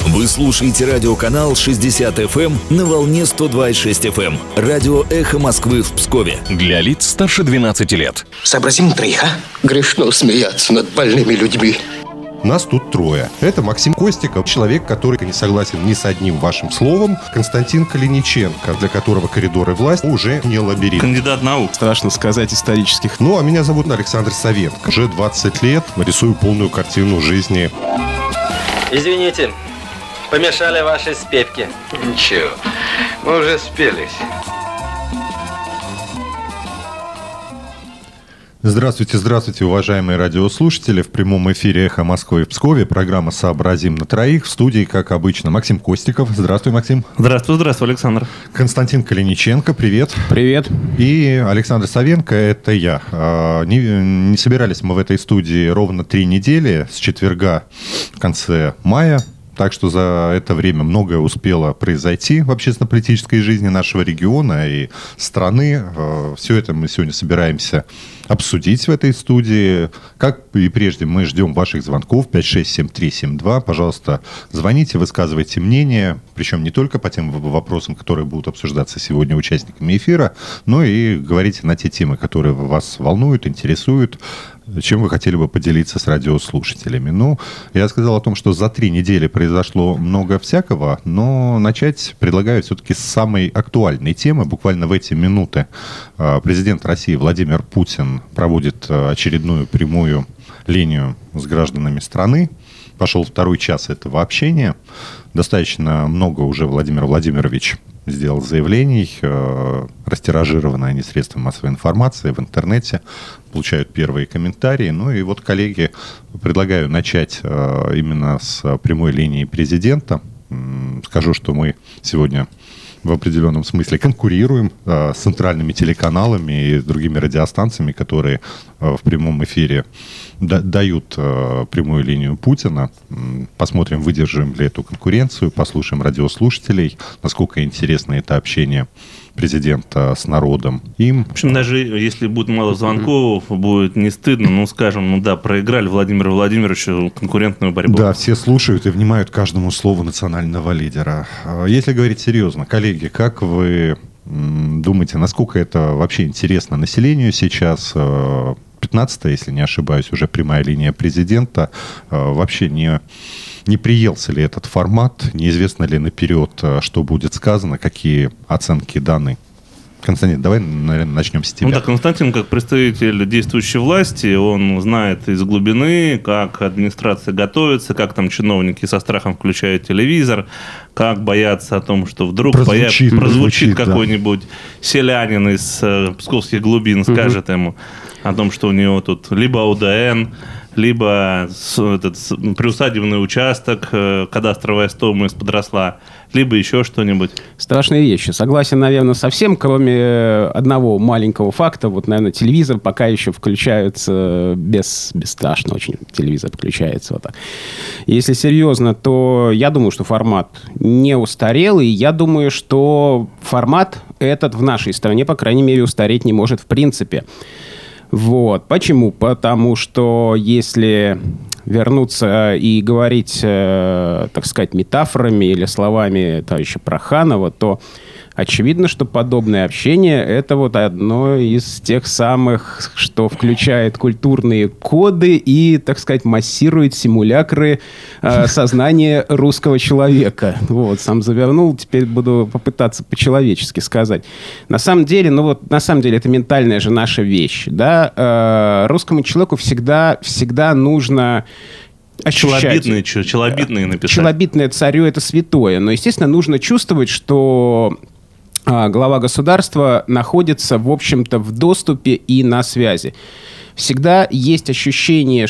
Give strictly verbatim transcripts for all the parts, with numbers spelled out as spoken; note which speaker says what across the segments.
Speaker 1: Вы слушаете радиоканал шестьдесят эф эм на волне сто два и шесть эф эм. Радио «Эхо Москвы» в Пскове. Для лиц старше двенадцати лет.
Speaker 2: Сообразим на троих, а? Грешно смеяться над больными людьми.
Speaker 3: Нас тут трое. Это Максим Костиков, человек, который не согласен ни с одним вашим словом. Константин Калиниченко, для которого коридоры власти уже не лабиринт.
Speaker 4: Кандидат наук.
Speaker 5: Страшно сказать, исторических.
Speaker 3: Ну, а меня зовут Александр Савенко. Уже двадцать лет рисую полную картину жизни.
Speaker 6: Извините, помешали ваши спевки.
Speaker 7: Ничего, мы уже спелись.
Speaker 3: Здравствуйте, здравствуйте, уважаемые радиослушатели. В прямом эфире «Эхо Москвы» в Пскове. Программа «Сообразим на троих». В студии, как обычно, Максим Костиков. Здравствуй, Максим.
Speaker 4: Здравствуй, здравствуй, Александр.
Speaker 3: Константин Калиниченко, привет.
Speaker 5: Привет.
Speaker 3: И Александр Савенко, это я. Не, не собирались мы в этой студии ровно три недели, с четверга в конце мая. Так что за это время многое успело произойти в общественно-политической жизни нашего региона и страны. Все это мы сегодня собираемся обсудить в этой студии. Как и прежде, мы ждем ваших звонков пять шесть семь три семь два. Пожалуйста, звоните, высказывайте мнение. Причем не только по тем вопросам, которые будут обсуждаться сегодня участниками эфира, но и говорите на те темы, которые вас волнуют, интересуют, чем вы хотели бы поделиться с радиослушателями. Ну, я сказал о том, что за три недели произошло много всякого, но начать предлагаю все-таки с самой актуальной темы. Буквально в эти минуты президент России Владимир Путин проводит очередную прямую линию с гражданами страны. Пошел второй час этого общения. Достаточно много уже Владимир Владимирович сделал заявлений, растиражированы они средствами массовой информации в интернете, получают первые комментарии. Ну и вот, коллеги, предлагаю начать именно с прямой линии президента. Скажу, что мы сегодня в определенном смысле конкурируем э, с центральными телеканалами и другими радиостанциями, которые э, в прямом эфире да, дают э, прямую линию Путина. Посмотрим, выдержим ли эту конкуренцию, послушаем радиослушателей, насколько интересно это общение президента с народом. Им...
Speaker 4: В общем, даже если будет мало звонков, будет не стыдно, ну, скажем, ну да, проиграли Владимиру Владимировичу конкурентную борьбу.
Speaker 3: Да, все слушают и внимают каждому слову национального лидера. Если говорить серьезно, коллеги, как вы думаете, насколько это вообще интересно населению сейчас? пятнадцатая, если не ошибаюсь, уже прямая линия президента. Вообще не... Не приелся ли этот формат? Неизвестно ли наперед, что будет сказано, какие оценки даны? Константин, давай, наверное, начнем с тебя.
Speaker 4: Ну да, Константин, как представитель действующей власти, он знает из глубины, как администрация готовится, как там чиновники со страхом включают телевизор, как боятся о том, что вдруг прозвучит, появ... прозвучит какой-нибудь да. селянин из э, псковских глубин, скажет угу. ему о том, что у него тут либо ОДН, либо этот приусадебный участок, кадастровая стоимость подросла, либо еще что-нибудь.
Speaker 5: Страшные вещи. Согласен, наверное, со всем, кроме одного маленького факта. Вот, наверное, телевизор пока еще включается без, бесстрашно очень. Телевизор включается вот так. Если серьезно, то я думаю, что формат не устарел. И я думаю, что формат этот в нашей стране, по крайней мере, устареть не может в принципе. Вот. Почему? Потому что если вернуться и говорить, э, так сказать, метафорами или словами товарища Проханова, то очевидно, что подобное общение – это вот одно из тех самых, что включает культурные коды и, так сказать, массирует симулякры э, сознания русского человека. Вот, сам завернул, теперь буду попытаться по-человечески сказать. На самом деле, ну вот, на самом деле, это ментальная же наша вещь, да? Э, русскому человеку всегда, всегда нужно...
Speaker 4: Челобитные, челобитные написать.
Speaker 5: Челобитное царю – это святое. Но, естественно, нужно чувствовать, что глава государства находится, в общем-то, в доступе и на связи. Всегда есть ощущение,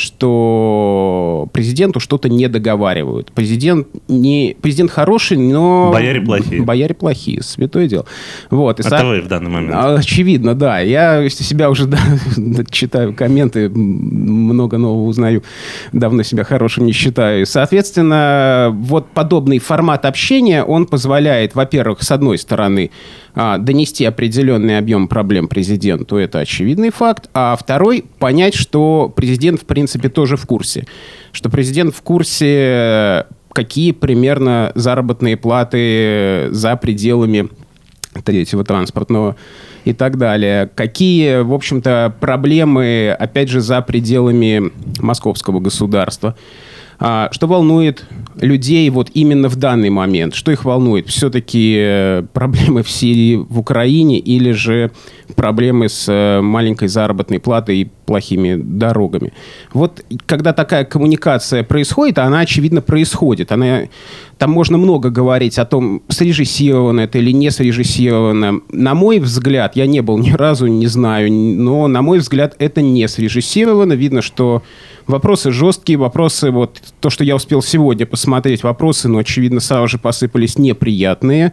Speaker 5: что президенту что-то не договаривают. Президент, не... Президент хороший, но...
Speaker 4: Бояре плохие.
Speaker 5: Бояре плохие, святое дело. Вот. И
Speaker 4: а
Speaker 5: со...
Speaker 4: то вы в данный момент.
Speaker 5: Очевидно, да. Я себя уже да, читаю комменты, много нового узнаю. Давно себя хорошим не считаю. Соответственно, вот подобный формат общения, он позволяет, во-первых, с одной стороны, донести определенный объем проблем президенту, это очевидный факт. А второй, понять, что президент, в принципе, тоже в курсе. Что президент в курсе, какие примерно заработные платы за пределами третьего транспортного и так далее. Какие, в общем-то, проблемы, опять же, за пределами московского государства. А, что волнует людей вот именно в данный момент? Что их волнует? Все-таки проблемы в Сирии, в Украине или же проблемы с маленькой заработной платой и плохими дорогами? Вот когда такая коммуникация происходит, она, очевидно, происходит. Она, там можно много говорить о том, срежиссировано это или не срежиссировано. На мой взгляд, я не был ни разу, не знаю, но, на мой взгляд, это не срежиссировано. Видно, что вопросы жесткие, вопросы, вот то, что я успел сегодня посмотреть, вопросы, но, очевидно, сразу же посыпались неприятные.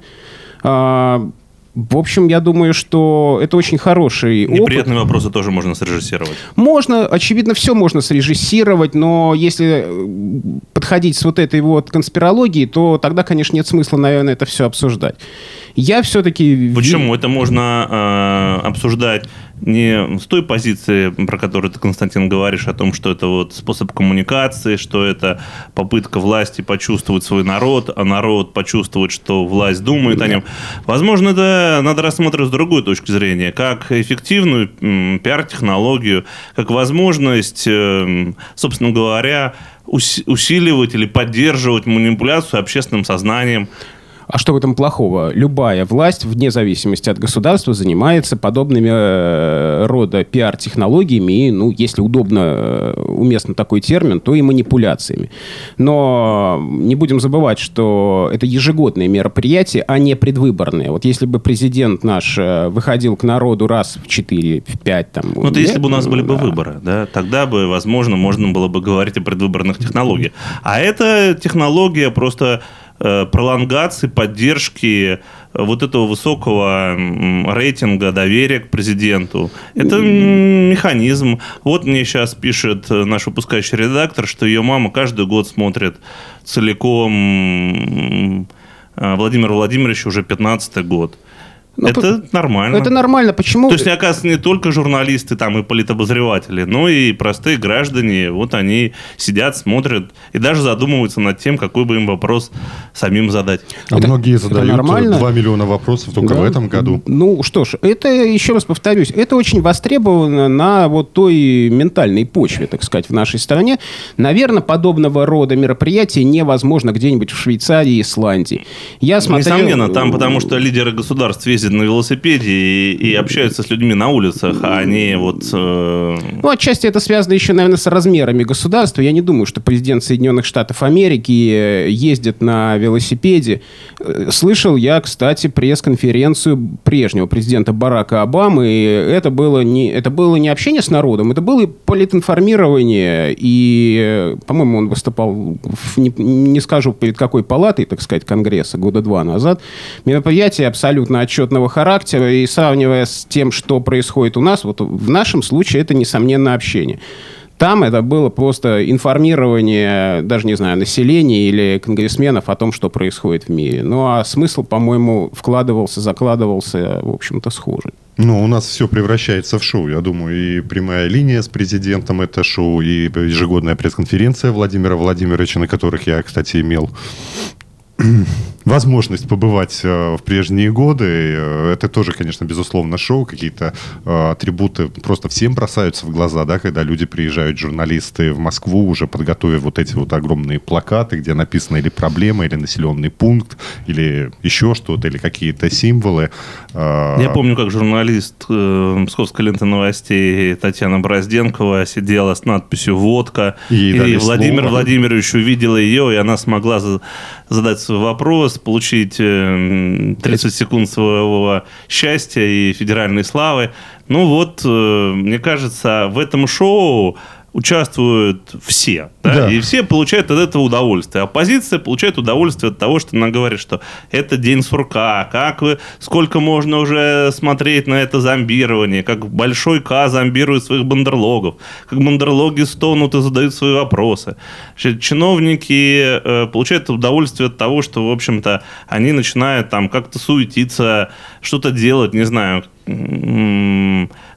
Speaker 5: А, в общем, я думаю, что это очень хороший опыт.
Speaker 4: Неприятные вопросы тоже можно срежиссировать.
Speaker 5: Можно, очевидно, все можно срежиссировать, но если подходить с вот этой вот конспирологией, то тогда, конечно, нет смысла, наверное, это все обсуждать. Я все-таки...
Speaker 4: Почему? Это можно э, обсуждать не с той позиции, про которую ты, Константин, говоришь, о том, что это вот способ коммуникации, что это попытка власти почувствовать свой народ, а народ почувствовать, что власть думает да. о нем. Возможно, это надо рассматривать с другой точки зрения, как эффективную м, пиар-технологию, как возможность, э, собственно говоря, ус- усиливать или поддерживать манипуляцию общественным сознанием.
Speaker 5: А что в этом плохого? Любая власть, вне зависимости от государства, занимается подобными э, рода пиар-технологиями и, ну, если удобно, э, уместно такой термин, то и манипуляциями. Но не будем забывать, что это ежегодные мероприятия, а не предвыборные. Вот если бы президент наш э, выходил к народу раз в четыре, в пять... Там,
Speaker 4: ну, это если бы у нас были бы да. выборы, да, тогда бы, возможно, можно было бы говорить о предвыборных технологиях. А эта технология просто... пролонгации, поддержки вот этого высокого рейтинга, доверия к президенту. Это механизм. Вот мне сейчас пишет наш выпускающий редактор, что ее мама каждый год смотрит целиком Владимира Владимировича уже пятнадцатый год. Но это по... нормально.
Speaker 5: Это нормально. Почему?
Speaker 4: То есть, оказывается, не только журналисты там, и политобозреватели, но и простые граждане. Вот они сидят, смотрят и даже задумываются над тем, какой бы им вопрос самим задать.
Speaker 3: А это, многие задают два миллиона вопросов только да. в этом году.
Speaker 5: Ну что ж, это, еще раз повторюсь, это очень востребовано на вот той ментальной почве, так сказать, в нашей стране. Наверное, подобного рода мероприятия невозможно где-нибудь в Швейцарии и Исландии. Я смотрел...
Speaker 4: Несомненно, там потому что лидеры государств ездят на велосипеде и, и общаются с людьми на улицах, а они вот... Э...
Speaker 5: Ну, отчасти это связано еще, наверное, с размерами государства. Я не думаю, что президент Соединенных Штатов Америки ездит на велосипеде. Слышал я, кстати, пресс-конференцию прежнего президента Барака Обамы, и это было не, это было не общение с народом, это было политинформирование, и, по-моему, он выступал, в, не, не скажу, перед какой палатой, так сказать, Конгресса года два назад. Мероприятие абсолютно отчетного характера, и сравнивая с тем, что происходит у нас, вот в нашем случае это, несомненно, общение. Там это было просто информирование, даже, не знаю, населения или конгрессменов о том, что происходит в мире. Ну, а смысл, по-моему, вкладывался, закладывался, в общем-то, схожий.
Speaker 3: Ну, у нас все превращается в шоу. Я думаю, и прямая линия с президентом – это шоу, и ежегодная пресс-конференция Владимира Владимировича, на которых я, кстати, имел возможность побывать э, в прежние годы. Э, это тоже, конечно, безусловно, шоу. Какие-то э, атрибуты просто всем бросаются в глаза, да, когда люди приезжают, журналисты, в Москву, уже подготовив вот эти вот огромные плакаты, где написано или проблема, или населенный пункт, или еще что-то, или какие-то символы.
Speaker 4: Э, Я помню, как журналист э, Псковской ленты новостей Татьяна Борозденкова сидела с надписью «Водка», и, и Владимир слово. Владимирович увидела ее, и она смогла за- задать свой вопрос, получить тридцать секунд своего счастья и федеральной славы. Ну вот, мне кажется, в этом шоу участвуют все. Да? Да. И все получают от этого удовольствие. Оппозиция получает удовольствие от того, что она говорит, что это день сурка. Как вы, сколько можно уже смотреть на это зомбирование. Как большой К зомбирует своих бандерлогов. Как бандерлоги стонут и задают свои вопросы. Чиновники э, получают удовольствие от того, что, в общем-то, они начинают там как-то суетиться, что-то делать, не знаю,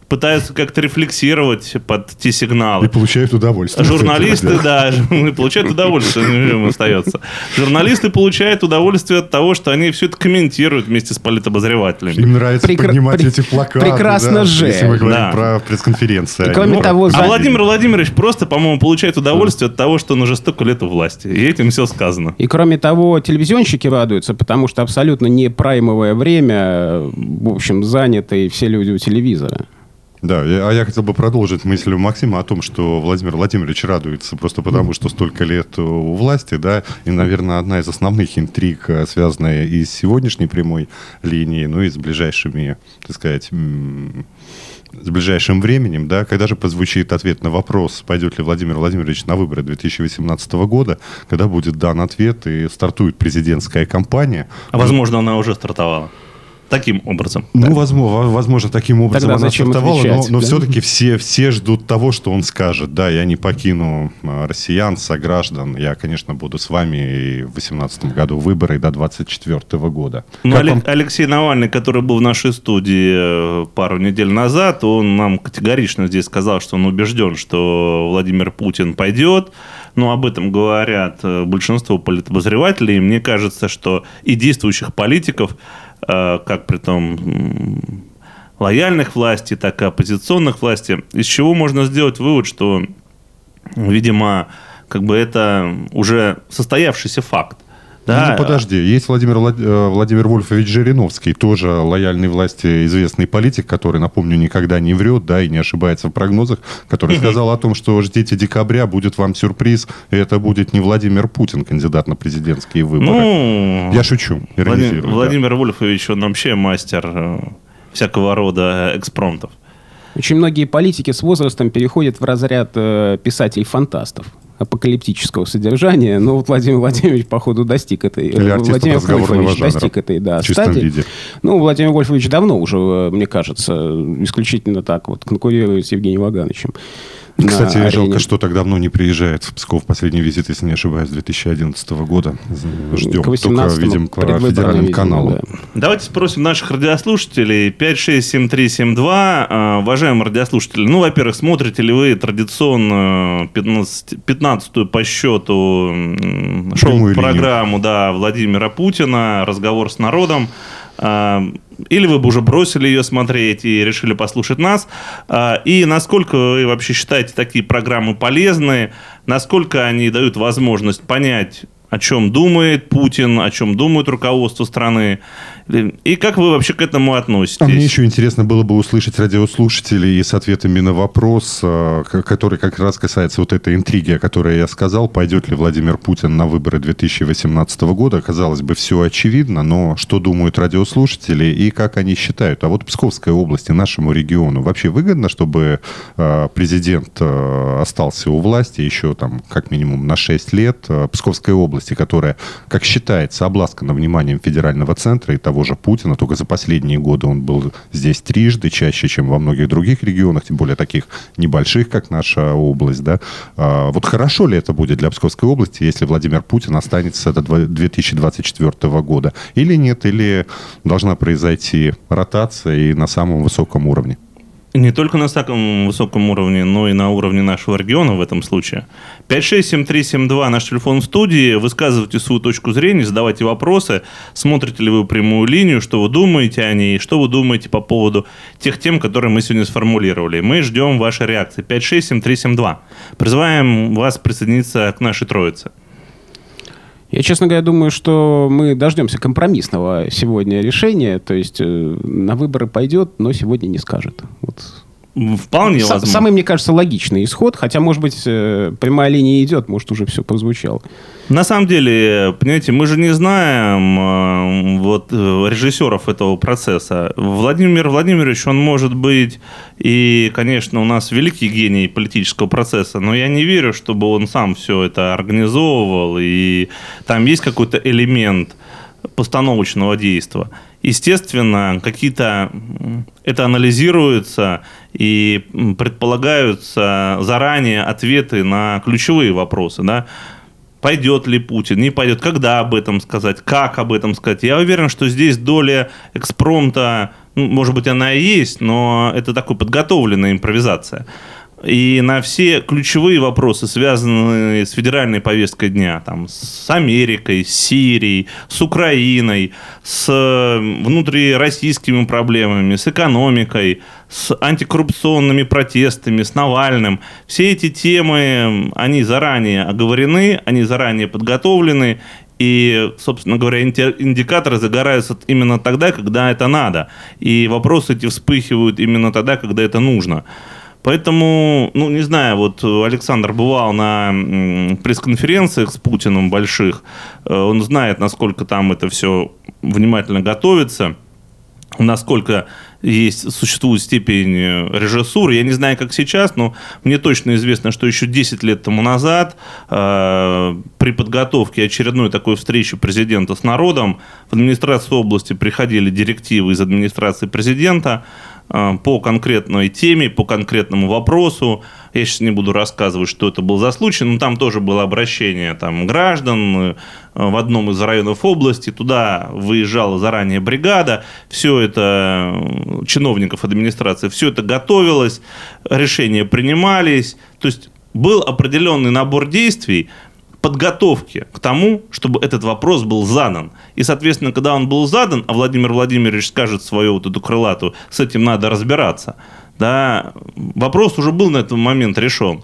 Speaker 4: пытаются как-то рефлексировать под те сигналы.
Speaker 3: И получают удовольствие.
Speaker 4: Журналисты, да, получают удовольствие, им остается. Журналисты получают удовольствие от того, что они все это комментируют вместе с политобозревателями.
Speaker 3: Им нравится
Speaker 5: Прекра-
Speaker 3: поднимать
Speaker 5: пре-
Speaker 3: эти плакаты.
Speaker 5: прекрасно
Speaker 3: да,
Speaker 5: же.
Speaker 3: Если мы говорим
Speaker 4: Да.
Speaker 3: про пресс-конференции.
Speaker 5: И кроме
Speaker 3: Ну,
Speaker 5: того,
Speaker 4: А
Speaker 5: за-
Speaker 4: Владимир Владимирович просто, по-моему, получает удовольствие от того, что он уже столько лет у власти. И этим все сказано.
Speaker 5: И кроме того, телевизионщики радуются, потому что абсолютно не праймовое время, в общем, заняты все люди у телевизора.
Speaker 3: Да, я- а я хотел бы продолжить мысль Максима о том, что Владимир Владимирович радуется просто потому, что столько лет у власти, да, и, наверное, одна из основных интриг, э, связанная и с сегодняшней прямой линией, ну и с ближайшими, так сказать, м- с ближайшим временем, да, когда же прозвучит ответ на вопрос, пойдет ли Владимир Владимирович на выборы две тысячи восемнадцатого года, когда будет дан ответ и стартует президентская кампания.
Speaker 4: А возможно, она уже стартовала. Таким образом.
Speaker 3: Ну, возможно, возможно, таким образом
Speaker 5: Тогда
Speaker 3: она
Speaker 5: зачем
Speaker 3: стартовала, но,
Speaker 5: отвечать,
Speaker 3: но
Speaker 5: да?
Speaker 3: все-таки все, все ждут того, что он скажет. Да, я не покину а, россиян, сограждан. Я, конечно, буду с вами и в две тысячи восемнадцатом году выборы до двадцать четвёртого года.
Speaker 4: Ну,
Speaker 3: Как
Speaker 4: Олег-
Speaker 3: вам-
Speaker 4: Алексей Навальный, который был в нашей студии э, пару недель назад, он нам категорично здесь сказал, что он убежден, что Владимир Путин пойдет. Но об этом говорят э, большинство политобозревателей. И мне кажется, что и действующих политиков, э, как при том м, лояльных власти, так и оппозиционных власти, из чего можно сделать вывод, что, видимо, как бы это уже состоявшийся факт. Да,
Speaker 3: Ну, подожди, есть Владимир, Влад- э, Владимир Вольфович Жириновский, тоже лояльный власти известный политик, который, напомню, никогда не врет, да, и не ошибается в прогнозах, который сказал о том, что ждите декабря, будет вам сюрприз, и это будет не Владимир Путин, кандидат на президентские выборы.
Speaker 4: Ну,
Speaker 3: Я шучу,
Speaker 4: Владимир,
Speaker 3: иронизирую. да.
Speaker 4: Владимир Вольфович, он вообще мастер э, всякого рода экспромтов.
Speaker 5: Очень многие политики с возрастом переходят в разряд э, писателей-фантастов апокалиптического содержания. Но вот Владимир Владимирович, походу, достиг этой...
Speaker 3: Или артистов
Speaker 5: Владимир
Speaker 3: разговорного
Speaker 5: Вольфович
Speaker 3: жанра.
Speaker 5: достиг этой, да,
Speaker 3: В чистом
Speaker 5: стадии.
Speaker 3: виде.
Speaker 5: Ну, Владимир Вольфович давно уже, э, мне кажется, исключительно так вот конкурирует с Евгением Вагановичем. на
Speaker 3: Кстати,
Speaker 5: арене.
Speaker 3: жалко, что так давно не приезжает в Псков. Последний визит, если не ошибаюсь, две тысячи одиннадцатого года. Ждем.
Speaker 5: К
Speaker 3: Только
Speaker 5: восемнадцатому
Speaker 3: видим по
Speaker 5: предвыборный,
Speaker 3: федеральным
Speaker 5: видимо,
Speaker 3: каналам.
Speaker 5: да.
Speaker 4: Давайте спросим наших радиослушателей. пять шесть семь три семь два. А, уважаемые радиослушатели, ну, во-первых, смотрите ли вы традиционно пятнадцатую по счету м,
Speaker 3: Прямую
Speaker 4: шоу-программу да, Владимира Путина «Разговор с народом»? А, Или вы бы уже бросили ее смотреть и решили послушать нас? А, И насколько вы вообще считаете такие программы полезные? Насколько они дают возможность понять, о чем думает Путин, о чем думает руководство страны? И как вы вообще к этому относитесь?
Speaker 3: А мне еще интересно было бы услышать радиослушателей с ответами на вопрос, э, к- который как раз касается вот этой интриги, о которой я сказал. Пойдет ли Владимир Путин на выборы две тысячи восемнадцатого года? Казалось бы, все очевидно, но что думают радиослушатели и как они считают? А вот Псковской области, нашему региону, вообще выгодно, чтобы э, президент э, остался у власти еще там как минимум на шесть лет? Э, Псковской области, которая, как считается, обласкана вниманием федерального центра и того же Путина, только за последние годы он был здесь трижды, чаще, чем во многих других регионах, тем более таких небольших, как наша область. Да? А, вот хорошо ли это будет для Псковской области, если Владимир Путин останется до две тысячи двадцать четвёртого года? Или нет? Или должна произойти ротация и на самом высоком уровне?
Speaker 4: Не только на самом высоком уровне, но и на уровне нашего региона в этом случае. пять шесть семь три семь два наш телефон в студии. Высказывайте свою точку зрения, задавайте вопросы. Смотрите ли вы прямую линию, что вы думаете о ней, что вы думаете по поводу тех тем, которые мы сегодня сформулировали. Мы ждем вашей реакции. пять шесть семь три семь два. Призываем вас присоединиться к нашей троице.
Speaker 5: Я, честно говоря, думаю, что мы дождемся компромиссного сегодня решения. То есть э, на выборы пойдет, но сегодня не скажет. Вот.
Speaker 4: Вполне
Speaker 5: С-
Speaker 4: возможно.
Speaker 5: Самый, мне кажется, логичный исход. Хотя, может быть, э, прямая линия идет, может, уже все прозвучало.
Speaker 4: На самом деле, понимаете, мы же не знаем э, вот, э, режиссеров этого процесса. Владимир Владимирович, он может быть и, конечно, у нас великий гений политического процесса, но я не верю, чтобы он сам все это организовывал, и там есть какой-то элемент постановочного действия. Естественно, какие-то м, это анализируется и м, предполагаются заранее ответы на ключевые вопросы, да. Пойдет ли Путин, не пойдет, когда об этом сказать, как об этом сказать. Я уверен, что здесь доля экспромта ну, может быть, она и есть, но это такая подготовленная импровизация. И на все ключевые вопросы, связанные с федеральной повесткой дня, там, с Америкой, с Сирией, с Украиной, с внутрироссийскими проблемами, с экономикой, с антикоррупционными протестами, с Навальным, все эти темы, они заранее оговорены, они заранее подготовлены. И, собственно говоря, индикаторы загораются именно тогда, когда это надо. И вопросы эти вспыхивают именно тогда, когда это нужно. Поэтому, ну, не знаю, вот Александр бывал на пресс-конференциях с Путиным больших, он знает, насколько там это все внимательно готовится, насколько есть, существует степень режиссуры. Я не знаю, как сейчас, но мне точно известно, что еще десять лет тому назад э, при подготовке очередной такой встречи президента с народом в администрацию области приходили директивы из администрации президента э, по конкретной теме, по конкретному вопросу. Я сейчас не буду рассказывать, что это был за случай, но там тоже было обращение там, граждан э, в одном из районов области. Туда выезжала заранее бригада. Все это чиновников администрации, все это готовилось, решения принимались. То есть был определенный набор действий, подготовки к тому, чтобы этот вопрос был задан. И, соответственно, когда он был задан, а Владимир Владимирович скажет свою вот эту крылатую, с этим надо разбираться, да, вопрос уже был на этот момент решен.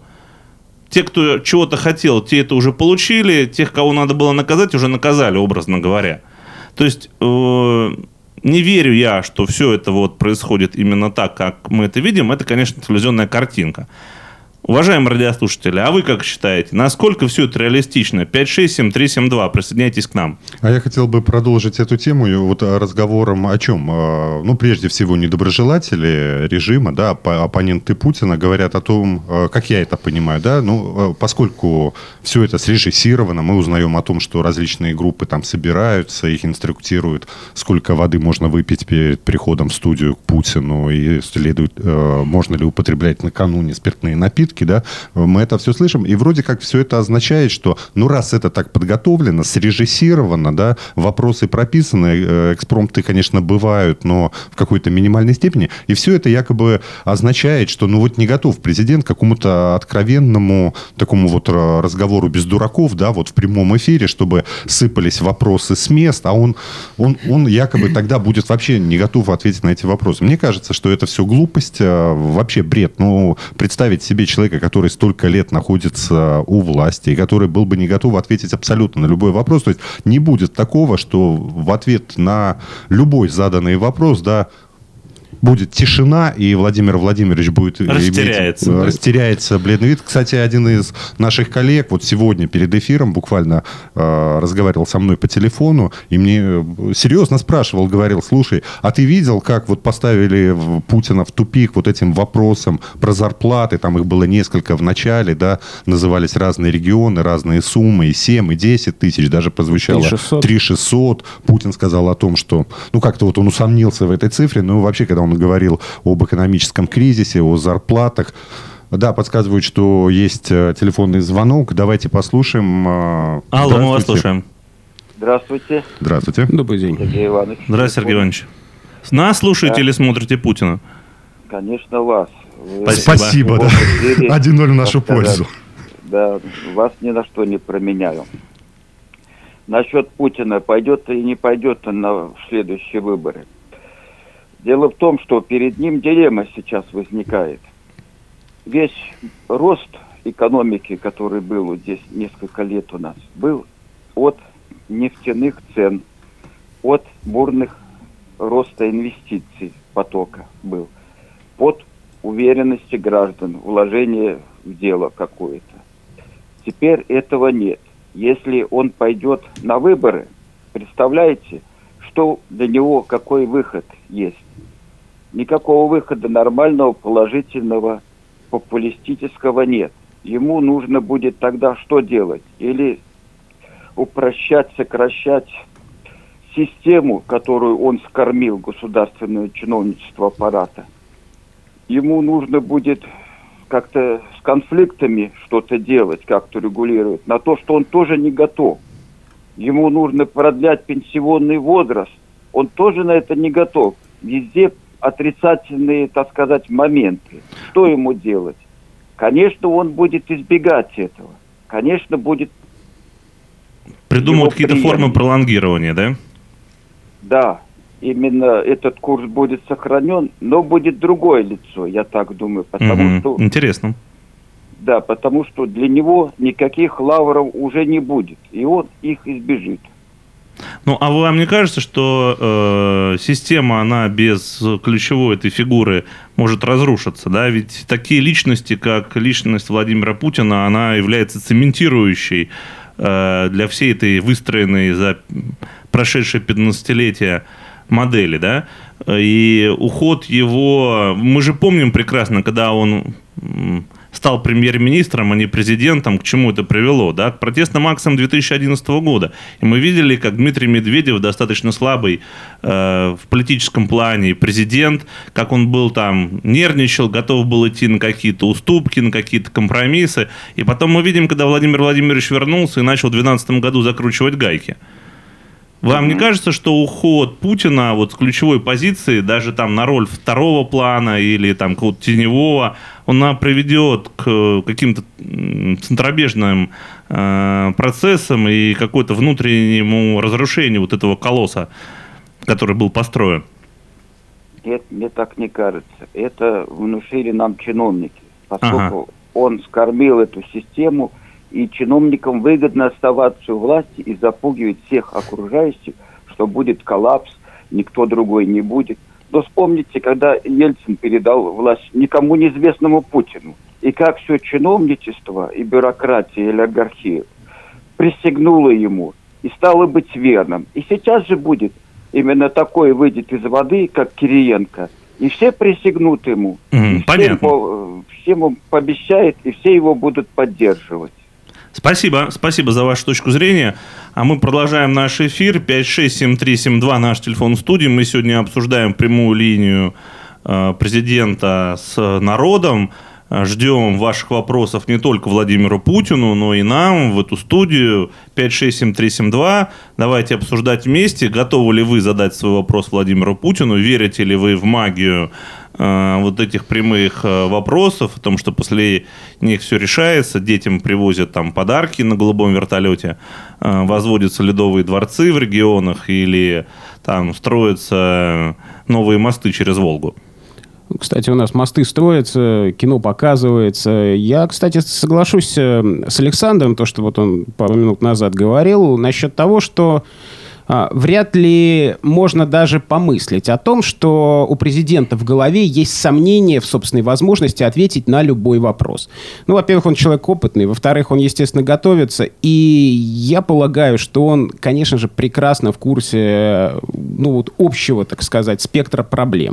Speaker 4: Те, кто чего-то хотел, те это уже получили, тех, кого надо было наказать, уже наказали, образно говоря. То есть э- не верю я, что все это вот происходит именно так, как мы это видим. Это, конечно, телевизионная картинка. Уважаемые радиослушатели, а вы как считаете, насколько все это реалистично? пять шесть семь три семь два, присоединяйтесь к нам.
Speaker 3: А я хотел бы продолжить эту тему вот разговором о чем? Ну, прежде всего, недоброжелатели режима, да, оппоненты Путина говорят о том, как я это понимаю, да, ну, поскольку все это срежиссировано, мы узнаем о том, что различные группы там собираются, их инструктируют, сколько воды можно выпить перед приходом в студию к Путину, и следует, можно ли употреблять накануне спиртные напитки, да, мы это все слышим, и вроде как все это означает, что, ну, раз это так подготовлено, срежиссировано, да, вопросы прописаны, экспромты, конечно, бывают, но в какой-то минимальной степени, и все это якобы означает, что, ну, вот не готов президент к какому-то откровенному такому вот разговору без дураков, да, вот в прямом эфире, чтобы сыпались вопросы с мест, а он, он, он якобы тогда будет вообще не готов ответить на эти вопросы. Мне кажется, что это все глупость, вообще бред. Ну, представить себе человека, который столько лет находится у власти, и который был бы не готов ответить абсолютно на любой вопрос. То есть не будет такого, что в ответ на любой заданный вопрос, да, будет тишина, и Владимир Владимирович будет
Speaker 4: растеряется,
Speaker 3: иметь, растеряется бледный вид. Кстати, один из наших коллег вот сегодня перед эфиром буквально э, разговаривал со мной по телефону, и мне серьезно спрашивал, говорил: слушай, а ты видел, как вот поставили Путина в тупик вот этим вопросом про зарплаты, там их было несколько в начале, да, назывались разные регионы, разные суммы, и семь, и десять тысяч, даже прозвучало три шестьсот. Путин сказал о том, что, ну, как-то вот он усомнился в этой цифре, но вообще, когда он Он говорил об экономическом кризисе, о зарплатах. Да, подсказывают, что есть телефонный звонок. Давайте послушаем.
Speaker 4: Алло, мы вас слушаем.
Speaker 8: Здравствуйте.
Speaker 3: Здравствуйте.
Speaker 5: Добрый день.
Speaker 8: Сергей Иванович.
Speaker 4: Здравствуйте, Сергей Иванович. Нас слушаете, да, или смотрите Путина?
Speaker 8: Конечно, вас.
Speaker 3: Вы... Спасибо, да. один ноль в нашу пользу.
Speaker 8: Да, вас ни на что не променяю. Насчет Путина, пойдет и не пойдет он на следующие выборы. Дело в том, что перед ним дилемма сейчас возникает. Весь рост экономики, который был вот здесь несколько лет у нас, был от нефтяных цен, от бурных роста инвестиций, потока был, под уверенности граждан, вложение в дело какое-то. Теперь этого нет. Если он пойдет на выборы, представляете, что для него какой выход есть? Никакого выхода нормального, положительного, популистического нет. Ему нужно будет тогда что делать? Или упрощать, сокращать систему, которую он скормил, государственное чиновничество аппарата. Ему нужно будет как-то с конфликтами что-то делать, как-то регулировать, на то, что он тоже не готов. Ему нужно продлять пенсионный возраст, он тоже на это не готов. везде отрицательные, так сказать, моменты. Что ему делать? Конечно, он будет избегать этого. Конечно, будет...
Speaker 4: Придумывать какие-то формы пролонгирования, да?
Speaker 8: Да, именно этот курс будет сохранен, но будет другое лицо, я так думаю. Потому
Speaker 4: угу.
Speaker 8: что...
Speaker 4: Интересно.
Speaker 8: Да, потому что для него никаких лавров уже не будет, и он их избежит.
Speaker 4: Ну, а вам не кажется, что э, система, она без ключевой этой фигуры может разрушиться, да? Ведь такие личности, как личность Владимира Путина, она является цементирующей э, для всей этой выстроенной за прошедшие пятнадцатилетия модели, да? И уход его... Мы же помним прекрасно, когда он... стал премьер-министром, а не президентом, к чему это привело, да, к протестным акциям две тысячи одиннадцатого года. И мы видели, как Дмитрий Медведев, достаточно слабый э, в политическом плане президент, как он был там, нервничал, готов был идти на какие-то уступки, на какие-то компромиссы. И потом мы видим, когда Владимир Владимирович вернулся и начал в две тысячи двенадцатом году закручивать гайки. Вам не кажется, что уход Путина вот с ключевой позиции, даже там на роль второго плана или там какого-то теневого, он приведет к каким-то центробежным э, процессам и какой-то внутреннему разрушению вот этого колосса, который был построен?
Speaker 8: Нет, мне так не кажется. Это внушили нам чиновники, поскольку ага. он скормил эту систему. И чиновникам выгодно оставаться у власти и запугивать всех окружающих, что будет коллапс, никто другой не будет. Но вспомните, когда Ельцин передал власть никому неизвестному Путину, и как все чиновничество и бюрократия, и олигархия присягнуло ему и стало быть верным. И сейчас же будет именно такой, выйдет из воды, как Кириенко, и все присягнут ему.
Speaker 4: Mm,
Speaker 8: и
Speaker 4: понятно.
Speaker 8: Всем, всем он пообещает, и все его будут поддерживать.
Speaker 4: Спасибо, спасибо за вашу точку зрения. А мы продолжаем наш эфир. пять шесть семь три семь два наш телефон в студии. Мы сегодня обсуждаем прямую линию э, президента с народом. Ждем ваших вопросов не только Владимиру Путину, но и нам в эту студию. пять шесть семь три семь два. Давайте обсуждать вместе. Готовы ли вы задать свой вопрос Владимиру Путину? Верите ли вы в магию э, вот этих прямых э, вопросов? О том, что после них все решается. Детям привозят там подарки на голубом вертолете. Э, возводятся ледовые дворцы в регионах. Или там строятся новые мосты через Волгу.
Speaker 5: Кстати, у нас мосты строятся, кино показывается. Я, кстати, соглашусь с Александром, то, что вот он пару минут назад говорил, насчет того, что а, вряд ли можно даже помыслить о том, что у президента в голове есть сомнения в собственной возможности ответить на любой вопрос. Ну, во-первых, он человек опытный, во-вторых, он, естественно, готовится, и я полагаю, что он, конечно же, прекрасно в курсе, ну, вот общего, так сказать, спектра проблем.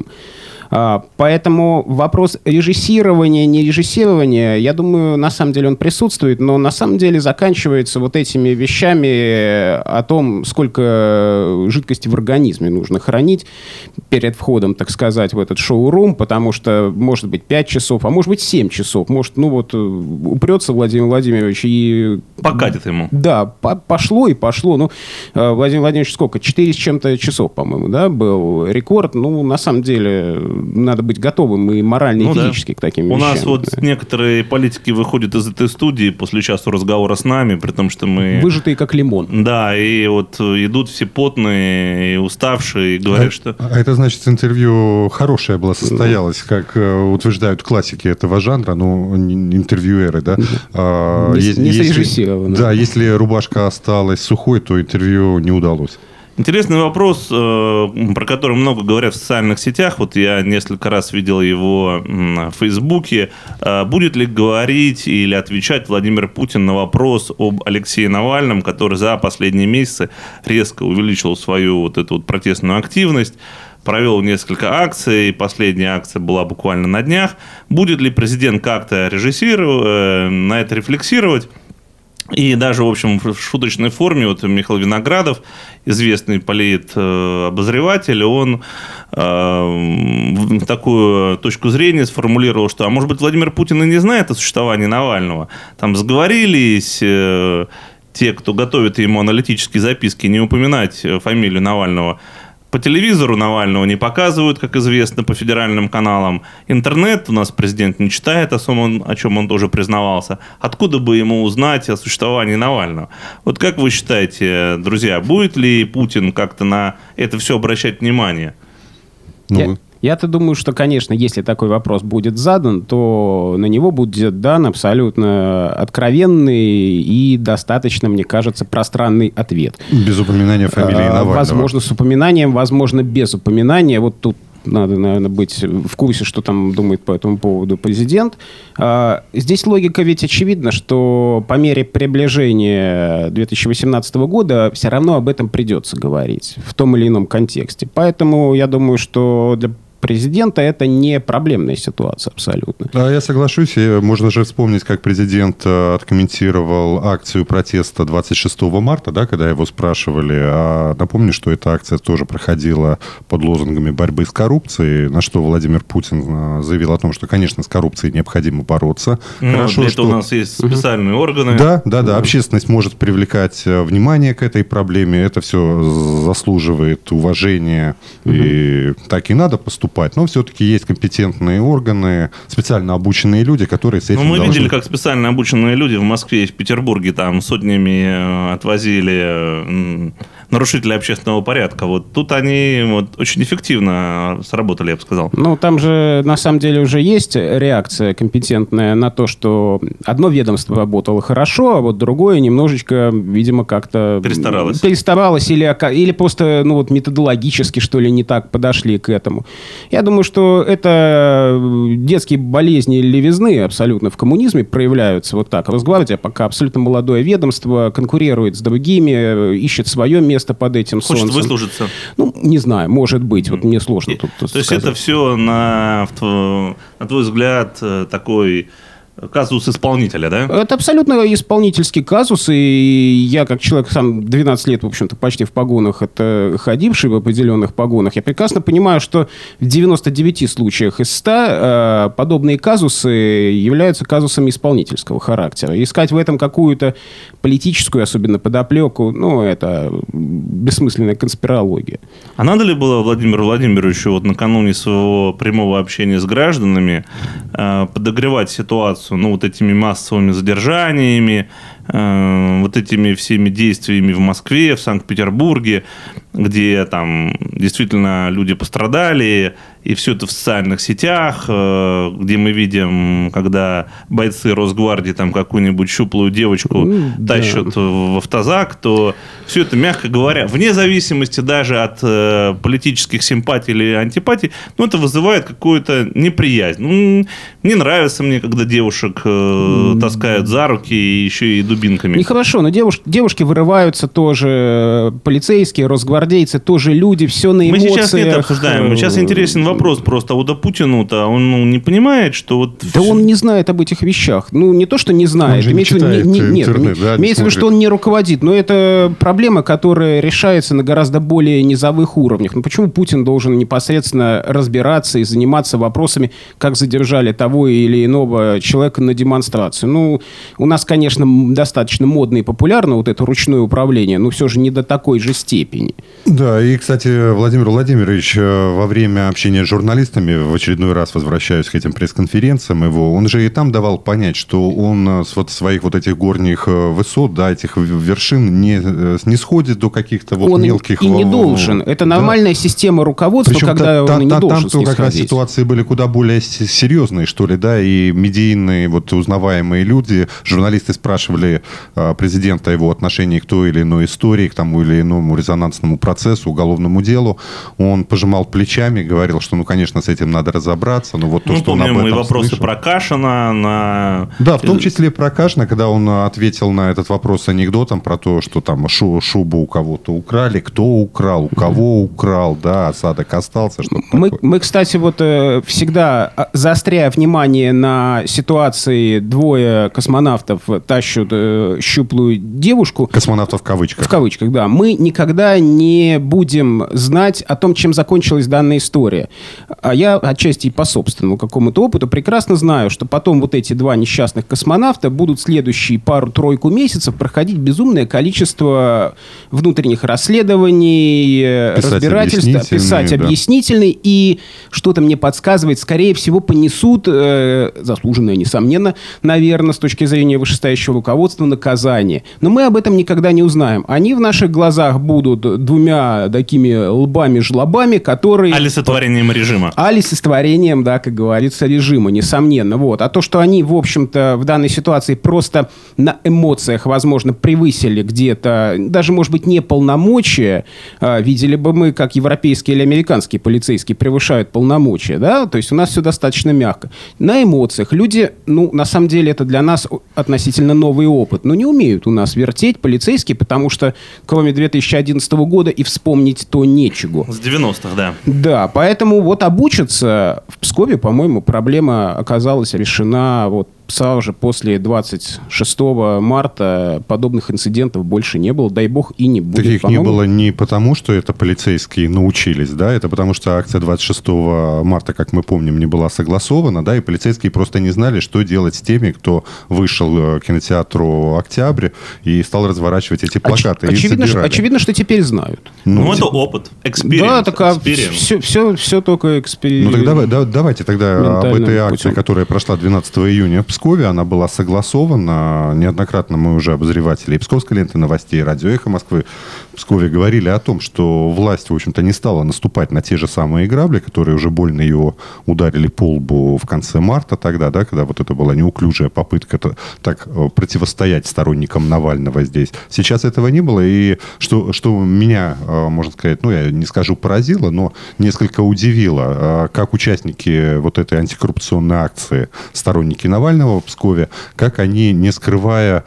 Speaker 5: Поэтому вопрос режиссирования, не режиссирования, я думаю, на самом деле он присутствует, но на самом деле заканчивается вот этими вещами о том, сколько жидкости в организме нужно хранить перед входом, так сказать, в этот шоу-рум, потому что может быть пять часов, а может быть семь часов. Может, ну вот упрется Владимир Владимирович и...
Speaker 4: Покатит ему.
Speaker 5: Да, по- пошло и пошло. Ну, Владимир Владимирович сколько? Четыре с чем-то часов, по-моему, да, был рекорд. Ну, на самом деле... Надо быть готовым и морально, и ну, физически да. к таким
Speaker 4: У
Speaker 5: вещам.
Speaker 4: У нас вот
Speaker 5: да.
Speaker 4: некоторые политики выходят из этой студии после часа разговора с нами, при том, что мы...
Speaker 5: Выжатые как лимон.
Speaker 4: Да, и вот идут все потные, и уставшие, и говорят,
Speaker 3: а,
Speaker 4: что...
Speaker 3: А это значит, интервью хорошее было, состоялось, как утверждают классики этого жанра, ну, интервьюеры, да? А,
Speaker 5: не
Speaker 3: если,
Speaker 5: не срежиссировано.
Speaker 3: Да, если рубашка осталась сухой, то интервью не удалось.
Speaker 4: Интересный вопрос, про который много говорят в социальных сетях. Вот я несколько раз видел его в Фейсбуке. Будет ли говорить или отвечать Владимир Путин на вопрос об Алексее Навальном, который за последние месяцы резко увеличил свою вот эту вот протестную активность, провел несколько акций, последняя акция была буквально на днях. Будет ли президент как-то режиссировать, на это рефлексировать? И даже, в общем, в шуточной форме вот Михаил Виноградов, известный политобозреватель, он э, такую точку зрения сформулировал, что, а может быть, Владимир Путин и не знает о существовании Навального. Там сговорились э, те, кто готовит ему аналитические записки, не упоминать фамилию Навального. По телевизору Навального не показывают, как известно, по федеральным каналам. Интернет у нас президент не читает, о чем, о чем он тоже признавался. Откуда бы ему узнать о существовании Навального? Вот как вы считаете, друзья, будет ли Путин как-то на это все обращать внимание?
Speaker 5: Ну, Я... Я-то думаю, что, конечно, если такой вопрос будет задан, то на него будет дан абсолютно откровенный и достаточно, мне кажется, пространный ответ.
Speaker 3: Без упоминания фамилии Навального.
Speaker 5: Возможно, с упоминанием, возможно, без упоминания. Вот тут надо, наверное, быть в курсе, что там думает по этому поводу президент. Здесь логика ведь очевидна, что по мере приближения две тысячи восемнадцатого года все равно об этом придется говорить в том или ином контексте. Поэтому я думаю, что для президента это не проблемная ситуация абсолютно.
Speaker 3: Да, я соглашусь. Можно же вспомнить, как президент откомментировал акцию протеста двадцать шестого марта, да, когда его спрашивали. А напомню, что эта акция тоже проходила под лозунгами борьбы с коррупцией, на что Владимир Путин заявил о том, что, конечно, с коррупцией необходимо бороться.
Speaker 4: Ну,
Speaker 3: Хорошо,
Speaker 4: для
Speaker 3: что...
Speaker 4: этого у нас есть специальные угу. органы.
Speaker 3: Да, да, да. Общественность может привлекать внимание к этой проблеме. Это все заслуживает уважения. Угу. И так и надо поступать. Но все-таки есть компетентные органы, специально обученные люди, которые с этим
Speaker 4: Ну, мы
Speaker 3: должны...
Speaker 4: видели, как специально обученные люди в Москве и в Петербурге там сотнями отвозили нарушителей общественного порядка. Вот тут они вот, очень эффективно сработали, я бы сказал.
Speaker 5: Ну, там же, на самом деле, уже есть реакция компетентная на то, что одно ведомство работало хорошо, а вот другое немножечко, видимо, как-то...
Speaker 4: Перестаралось.
Speaker 5: Перестаралось или, или просто, ну, вот методологически, что ли, не так подошли к этому. Я думаю, что это детские болезни левизны абсолютно в коммунизме проявляются вот так. Росгвардия пока абсолютно молодое ведомство, конкурирует с другими, ищет свое место под этим
Speaker 4: Хочет
Speaker 5: солнцем.
Speaker 4: выслужиться?
Speaker 5: Ну, не знаю, может быть. Вот мне сложно тут
Speaker 4: То
Speaker 5: сказать.
Speaker 4: есть это все, на, на твой взгляд, такой... казус исполнителя, да?
Speaker 5: Это абсолютно исполнительский казус, и я, как человек, сам двенадцать лет, в общем-то, почти в погонах, это ходивший в определенных погонах, я прекрасно понимаю, что в девяноста девяти случаях из ста подобные казусы являются казусами исполнительского характера. Искать в этом какую-то политическую, особенно подоплеку, ну, это бессмысленная конспирология.
Speaker 4: А надо ли было Владимиру Владимировичу вот накануне своего прямого общения с гражданами э, подогревать ситуацию, ну, вот этими массовыми задержаниями, э, вот этими всеми действиями в Москве, в Санкт-Петербурге, где там действительно люди пострадали, и все это в социальных сетях, э, где мы видим, когда бойцы Росгвардии там какую-нибудь щуплую девочку mm, тащат да. в автозак, то все это, мягко говоря, вне зависимости даже от э, политических симпатий или антипатий, ну, это вызывает какую-то неприязнь. Ну, не нравится мне, когда девушек э, mm. таскают за руки и еще и дубинками.
Speaker 5: Нехорошо, но девушки, девушки вырываются тоже, полицейские, росгвардейцы тоже люди, все на эмоциях.
Speaker 4: Мы сейчас не это обсуждаем, сейчас интересен вопрос. Вопрос просто, а вот Путину-то он ну, не понимает, что вот...
Speaker 5: Да он не знает об этих вещах. Ну, не то, что не знает.
Speaker 3: Он же не читает
Speaker 5: не, нет,
Speaker 3: интернет, да,
Speaker 5: имеется в виду, что он не руководит. Но это проблема, которая решается на гораздо более низовых уровнях. Ну, почему Путин должен непосредственно разбираться и заниматься вопросами, как задержали того или иного человека на демонстрацию? Ну, у нас, конечно, достаточно модно и популярно вот это ручное управление, но все же не до такой же степени.
Speaker 3: Да, и, кстати, Владимир Владимирович во время общения с журналистами, в очередной раз возвращаюсь к этим пресс-конференциям его, он же и там давал понять, что он с вот своих вот этих горних высот, да, этих вершин не, не сходит до каких-то вот
Speaker 5: он
Speaker 3: мелких...
Speaker 5: и не должен. Это нормальная да. система руководства, причем когда та, он та, не та, должен
Speaker 3: там как раз ситуации были куда более серьезные, что ли, да, и медийные, вот узнаваемые люди, журналисты спрашивали президента о его отношении к той или иной истории, к тому или иному резонансному процессу, уголовному делу. Он пожимал плечами, говорил, что, ну, конечно, с этим надо разобраться, но вот то,
Speaker 4: ну,
Speaker 3: что он об этом
Speaker 4: и вопросы
Speaker 3: слышал...
Speaker 4: про Кашина, на...
Speaker 3: Да, в том числе про Кашина, когда он ответил на этот вопрос анекдотом про то, что там шу- шубу у кого-то украли, кто украл, у кого украл, да, осадок остался, что-то
Speaker 5: мы,
Speaker 3: такое.
Speaker 5: Мы, кстати, вот э, всегда заостряя внимание на ситуации, двое космонавтов тащат э, щуплую девушку.
Speaker 3: Космонавтов в кавычках.
Speaker 5: В кавычках, да. Мы никогда не будем знать о том, чем закончилась данная история. А я отчасти и по собственному какому-то опыту прекрасно знаю, что потом вот эти два несчастных космонавта будут следующие пару-тройку месяцев проходить безумное количество внутренних расследований,
Speaker 3: писать
Speaker 5: разбирательств, писать
Speaker 3: да.
Speaker 5: объяснительный, и что-то мне подсказывает, скорее всего, понесут, э, заслуженное, несомненно, наверное, с точки зрения вышестоящего руководства, наказание. Но мы об этом никогда не узнаем. Они в наших глазах будут двумя такими лбами-жлобами, которые...
Speaker 4: Олицетворением режима.
Speaker 5: Олицетворением, да, как говорится, режима, несомненно. Вот. А то, что они, в общем-то, в данной ситуации просто на эмоциях, возможно, превысили где-то, даже, может быть, не полномочия, а, видели бы мы, как европейские или американские полицейские превышают полномочия, да, то есть у нас все достаточно мягко. На эмоциях люди, ну, на самом деле, это для нас относительно новый опыт, но не умеют у нас вертеть полицейские, потому что, кроме две тысячи одиннадцатого года, и вспомнить то нечего.
Speaker 4: С девяностых, да.
Speaker 5: Да, поэтому вот обучиться в Пскове, по-моему, проблема оказалась решена вот сразу же после двадцать шестого марта. Подобных инцидентов больше не было, дай бог, и не будет.
Speaker 3: Таких
Speaker 5: по-моему.
Speaker 3: не было не потому, что это полицейские научились, да, это потому, что акция двадцать шестого марта, как мы помним, не была согласована, да, и полицейские просто не знали, что делать с теми, кто вышел к кинотеатру «Октябрь» и стал разворачивать эти плакаты.
Speaker 5: Оч- очевидно, что, очевидно, что теперь знают.
Speaker 4: Ну, ну это опыт, экспириенс.
Speaker 5: Да, так а все, все, все только экспириенс.
Speaker 3: Ну, так давай, да, давайте тогда об этой акции, путем. Которая прошла двенадцатого июня в Пскове, она была согласована. Неоднократно мы уже, обозреватели и Псковской ленты новостей, радио «Эхо Москвы» в Пскове говорили о том, что власть, в общем-то, не стала наступать на те же самые грабли, которые уже больно ее ударили по лбу в конце марта тогда, да, когда вот это была неуклюжая попытка так противостоять сторонникам Навального здесь. Сейчас этого не было, и что, что меня, можно сказать, ну, я не скажу поразило, но несколько удивило, как участники вот этой антикоррупционной акции, сторонники Навального в Пскове, как они, не скрывая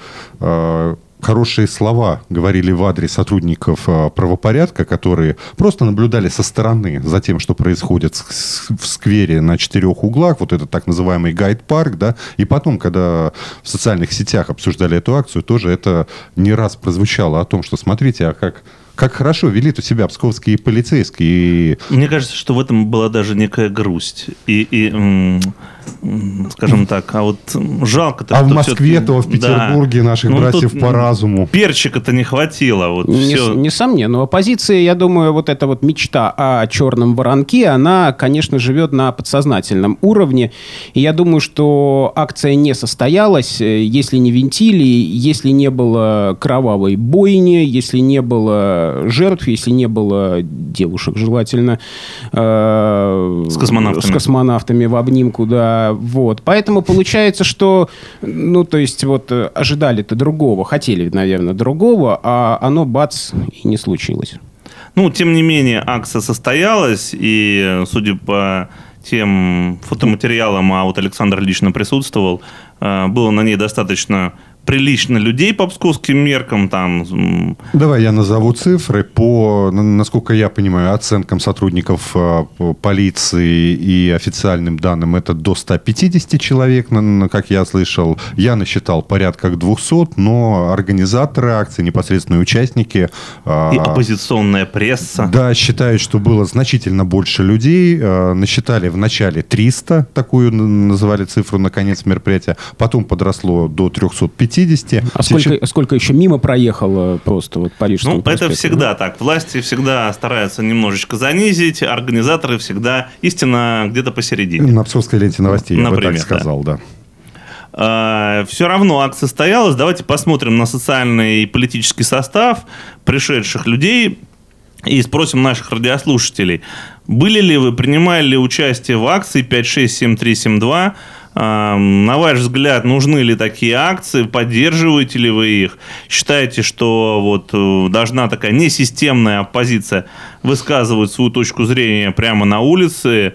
Speaker 3: э, хорошие слова, говорили в адрес сотрудников э, правопорядка, которые просто наблюдали со стороны за тем, что происходит в сквере на четырех углах, вот этот так называемый гайд-парк, да, и потом, когда в социальных сетях обсуждали эту акцию, тоже это не раз прозвучало о том, что смотрите, а как... Как хорошо вели у себя псковские полицейские.
Speaker 4: Мне кажется, что в этом была даже некая грусть. И, и м- м- скажем так, а вот жалко-то...
Speaker 3: А в Москве, то в Петербурге, да, наших ну, братьев по разуму.
Speaker 4: Перчика-то не хватило. Вот
Speaker 5: не,
Speaker 4: все.
Speaker 5: Несомненно. Оппозиция, я думаю, вот эта вот мечта о черном воронке, она, конечно, живет на подсознательном уровне. И я думаю, что акция не состоялась, если не винтили, если не было кровавой бойни, если не было жертв, если не было девушек, желательно э,
Speaker 4: с космонавтами.
Speaker 5: с космонавтами в обнимку, да, вот. Поэтому получается, что, ну, то есть, вот, ожидали-то другого, хотели, наверное, другого, а оно, бац, и не случилось.
Speaker 4: Ну, тем не менее, акция состоялась, и, судя по тем фотоматериалам, а вот Александр лично присутствовал, было на ней достаточно... прилично людей по псковским меркам. Там...
Speaker 3: Давай я назову цифры. По, насколько я понимаю, оценкам сотрудников полиции и официальным данным, это до ста пятидесяти человек, как я слышал. Я насчитал порядка двухсот, но организаторы акции, непосредственные участники...
Speaker 4: И оппозиционная пресса.
Speaker 3: Да, считают, что было значительно больше людей. Насчитали в начале триста, такую называли цифру на конец мероприятия. Потом подросло до трехсот пятидесяти.
Speaker 5: А сколько, сколько еще мимо проехало просто вот Парижского
Speaker 4: Ну,
Speaker 5: проспекта?
Speaker 4: это всегда так. Власти всегда стараются немножечко занизить, организаторы всегда истинно где-то посередине.
Speaker 3: На Псковской ленте новостей, например, я бы так сказал, да. да.
Speaker 4: А, все равно акция состоялась. Давайте посмотрим на социальный и политический состав пришедших людей и спросим наших радиослушателей. Были ли вы, принимали ли участие в акции пять шесть семь три семь два? На ваш взгляд, нужны ли такие акции? Поддерживаете ли вы их? Считаете, что вот должна такая несистемная оппозиция высказывать свою точку зрения прямо на улице,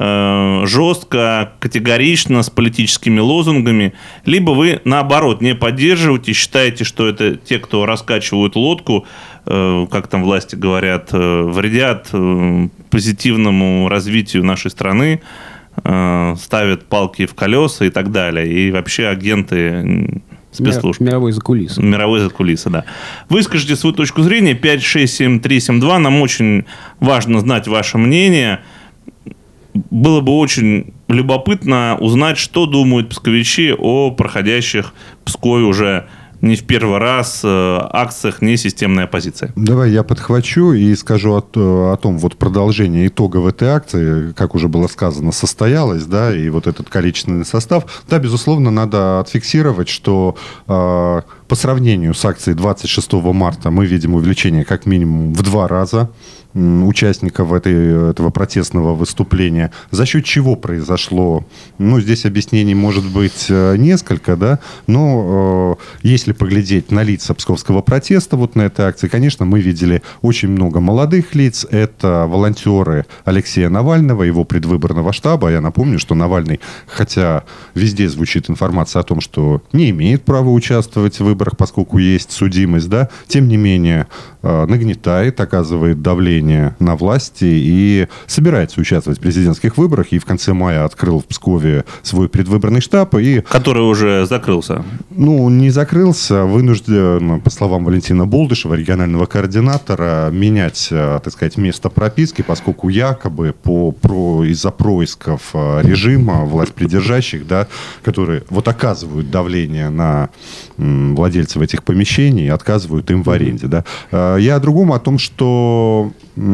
Speaker 4: жестко, категорично, с политическими лозунгами? Либо вы, наоборот, не поддерживаете, считаете, что это те, кто раскачивают лодку, как там власти говорят, вредят позитивному развитию нашей страны, ставят палки в колеса и так далее. И вообще агенты спецслужб.
Speaker 5: Мировой закулисы.
Speaker 4: Мировой закулисы, да. Выскажите свою точку зрения. пять шесть семь три семь два. Нам очень важно знать ваше мнение. Было бы очень любопытно узнать, что думают псковичи о проходящих в Пскове уже не в первый раз акциях несистемной оппозиции.
Speaker 3: Давай я подхвачу и скажу о, о том, вот продолжение итогов этой акции, как уже было сказано, состоялось, да, и вот этот количественный состав. Да, безусловно, надо отфиксировать, что э, по сравнению с акцией двадцать шестого марта мы видим увеличение как минимум в два раза участников этой, этого протестного выступления. За счет чего произошло? Ну, здесь объяснений может быть несколько, да, но э, если поглядеть на лица псковского протеста вот на этой акции, конечно, мы видели очень много молодых лиц. Это волонтеры Алексея Навального, его предвыборного штаба. Я напомню, что Навальный, хотя везде звучит информация о том, что не имеет права участвовать в выборах, поскольку есть судимость, да, тем не менее э, нагнетает, оказывает давление на власти и собирается участвовать в президентских выборах. И в конце мая открыл в Пскове свой предвыборный штаб. И,
Speaker 4: который уже закрылся.
Speaker 3: Ну, не закрылся. Вынужден, по словам Валентина Болдышева, регионального координатора, менять, так сказать, место прописки, поскольку якобы по, про, из-за происков режима власть придержащих, да, которые вот оказывают давление на м, владельцев этих помещений, отказывают им в аренде. Да. Я о другом, о том, что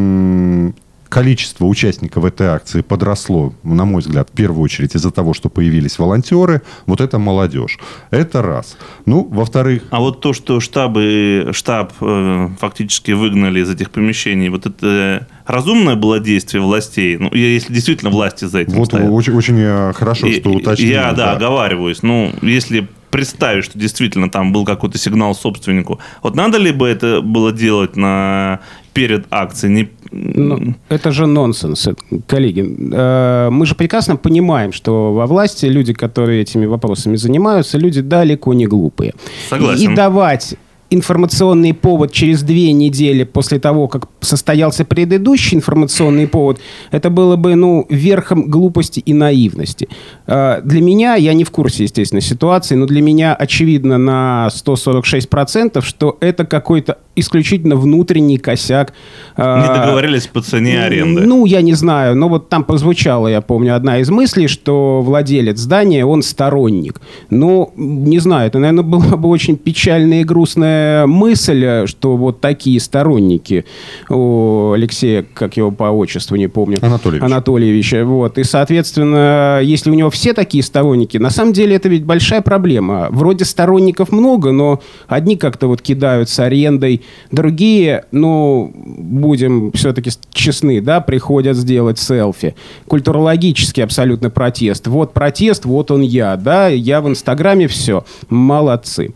Speaker 3: количество участников этой акции подросло, на мой взгляд, в первую очередь из-за того, что появились волонтеры. Вот это молодежь. Это раз. Ну, во-вторых...
Speaker 4: А вот то, что штабы, штаб э, фактически выгнали из этих помещений, вот это разумное было действие властей? Ну, если действительно власти за этим
Speaker 3: вот
Speaker 4: стоят.
Speaker 3: Очень, очень хорошо,
Speaker 4: И,
Speaker 3: что уточнили.
Speaker 4: Я, да,
Speaker 3: да,
Speaker 4: оговариваюсь. Ну, если представить, что действительно там был какой-то сигнал собственнику, вот надо ли бы это было делать на... перед акцией? Не...
Speaker 5: Ну, это же нонсенс, коллеги. Мы же прекрасно понимаем, что во власти люди, которые этими вопросами занимаются, люди далеко не глупые.
Speaker 4: Согласен.
Speaker 5: И давать информационный повод через две недели после того, как состоялся предыдущий информационный повод, это было бы, ну, верхом глупости и наивности. Для меня, я не в курсе, естественно, ситуации, но для меня очевидно на сто сорок шесть процентов, что это какой-то исключительно внутренний косяк.
Speaker 4: Не договорились по цене аренды.
Speaker 5: Ну, я не знаю, но вот там прозвучала, я помню, одна из мыслей, что владелец здания, он сторонник. Ну, не знаю, это, наверное, была бы очень печальная и грустная мысль, что вот такие сторонники у Алексея, как его по отчеству, не помню.
Speaker 3: Анатольевич.
Speaker 5: Анатольевича. Вот. И, соответственно, если у него все такие сторонники, на самом деле это ведь большая проблема. Вроде сторонников много, но одни как-то вот кидаются арендой, другие, ну, будем все-таки честны, да, приходят сделать селфи. Культурологический абсолютно протест. Вот протест, вот он я, да, я в Инстаграме, все. Молодцы.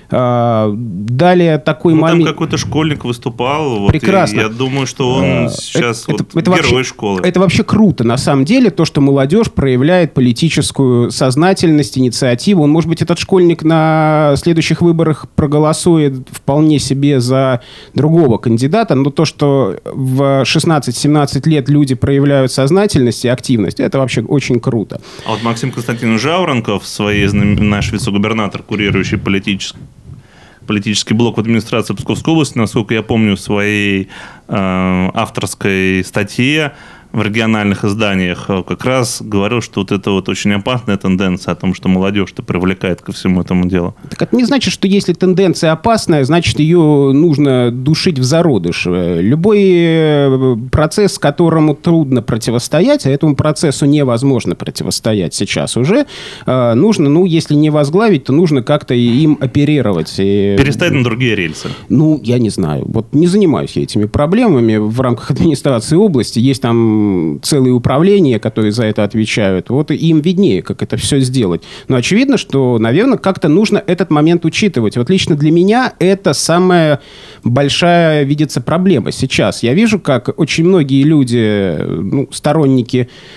Speaker 5: Далее такой
Speaker 4: ну,
Speaker 5: момент...
Speaker 4: Там какой-то школьник выступал. Вот,
Speaker 5: прекрасно.
Speaker 4: Я думаю, что он а, сейчас
Speaker 5: это,
Speaker 4: вот
Speaker 5: это, это
Speaker 4: герой
Speaker 5: вообще,
Speaker 4: школы.
Speaker 5: Это вообще круто, на самом деле, то, что молодежь проявляет политическую сознательность, инициативу. Он, может быть, этот школьник на следующих выборах проголосует вполне себе за другого кандидата, но то, что в шестнадцать-семнадцать лет люди проявляют сознательность и активность, это вообще очень круто.
Speaker 4: А вот Максим Константинович Жаворонков, своей, наш вице-губернатор, курирующий политический политический блок в администрации Псковской области, насколько я помню, в своей э, авторской статье в региональных изданиях как раз говорил, что вот это вот очень опасная тенденция о том, что молодежь-то привлекает ко всему этому делу.
Speaker 5: Так это не значит, что если тенденция опасная, значит, ее нужно душить в зародыш. Любой процесс, которому трудно противостоять, а этому процессу невозможно противостоять сейчас уже, нужно, ну, если не возглавить, то нужно как-то им оперировать. И...
Speaker 4: Перестать на другие рельсы.
Speaker 5: Ну, я не знаю. Вот не занимаюсь я этими проблемами в рамках администрации области. Есть там целые управления, которые за это отвечают. Вот им виднее, как это все сделать. Но очевидно, что, наверное, как-то нужно этот момент учитывать. Вот лично для меня это самая большая, видится, проблема сейчас. Я вижу, как очень многие люди, ну, сторонники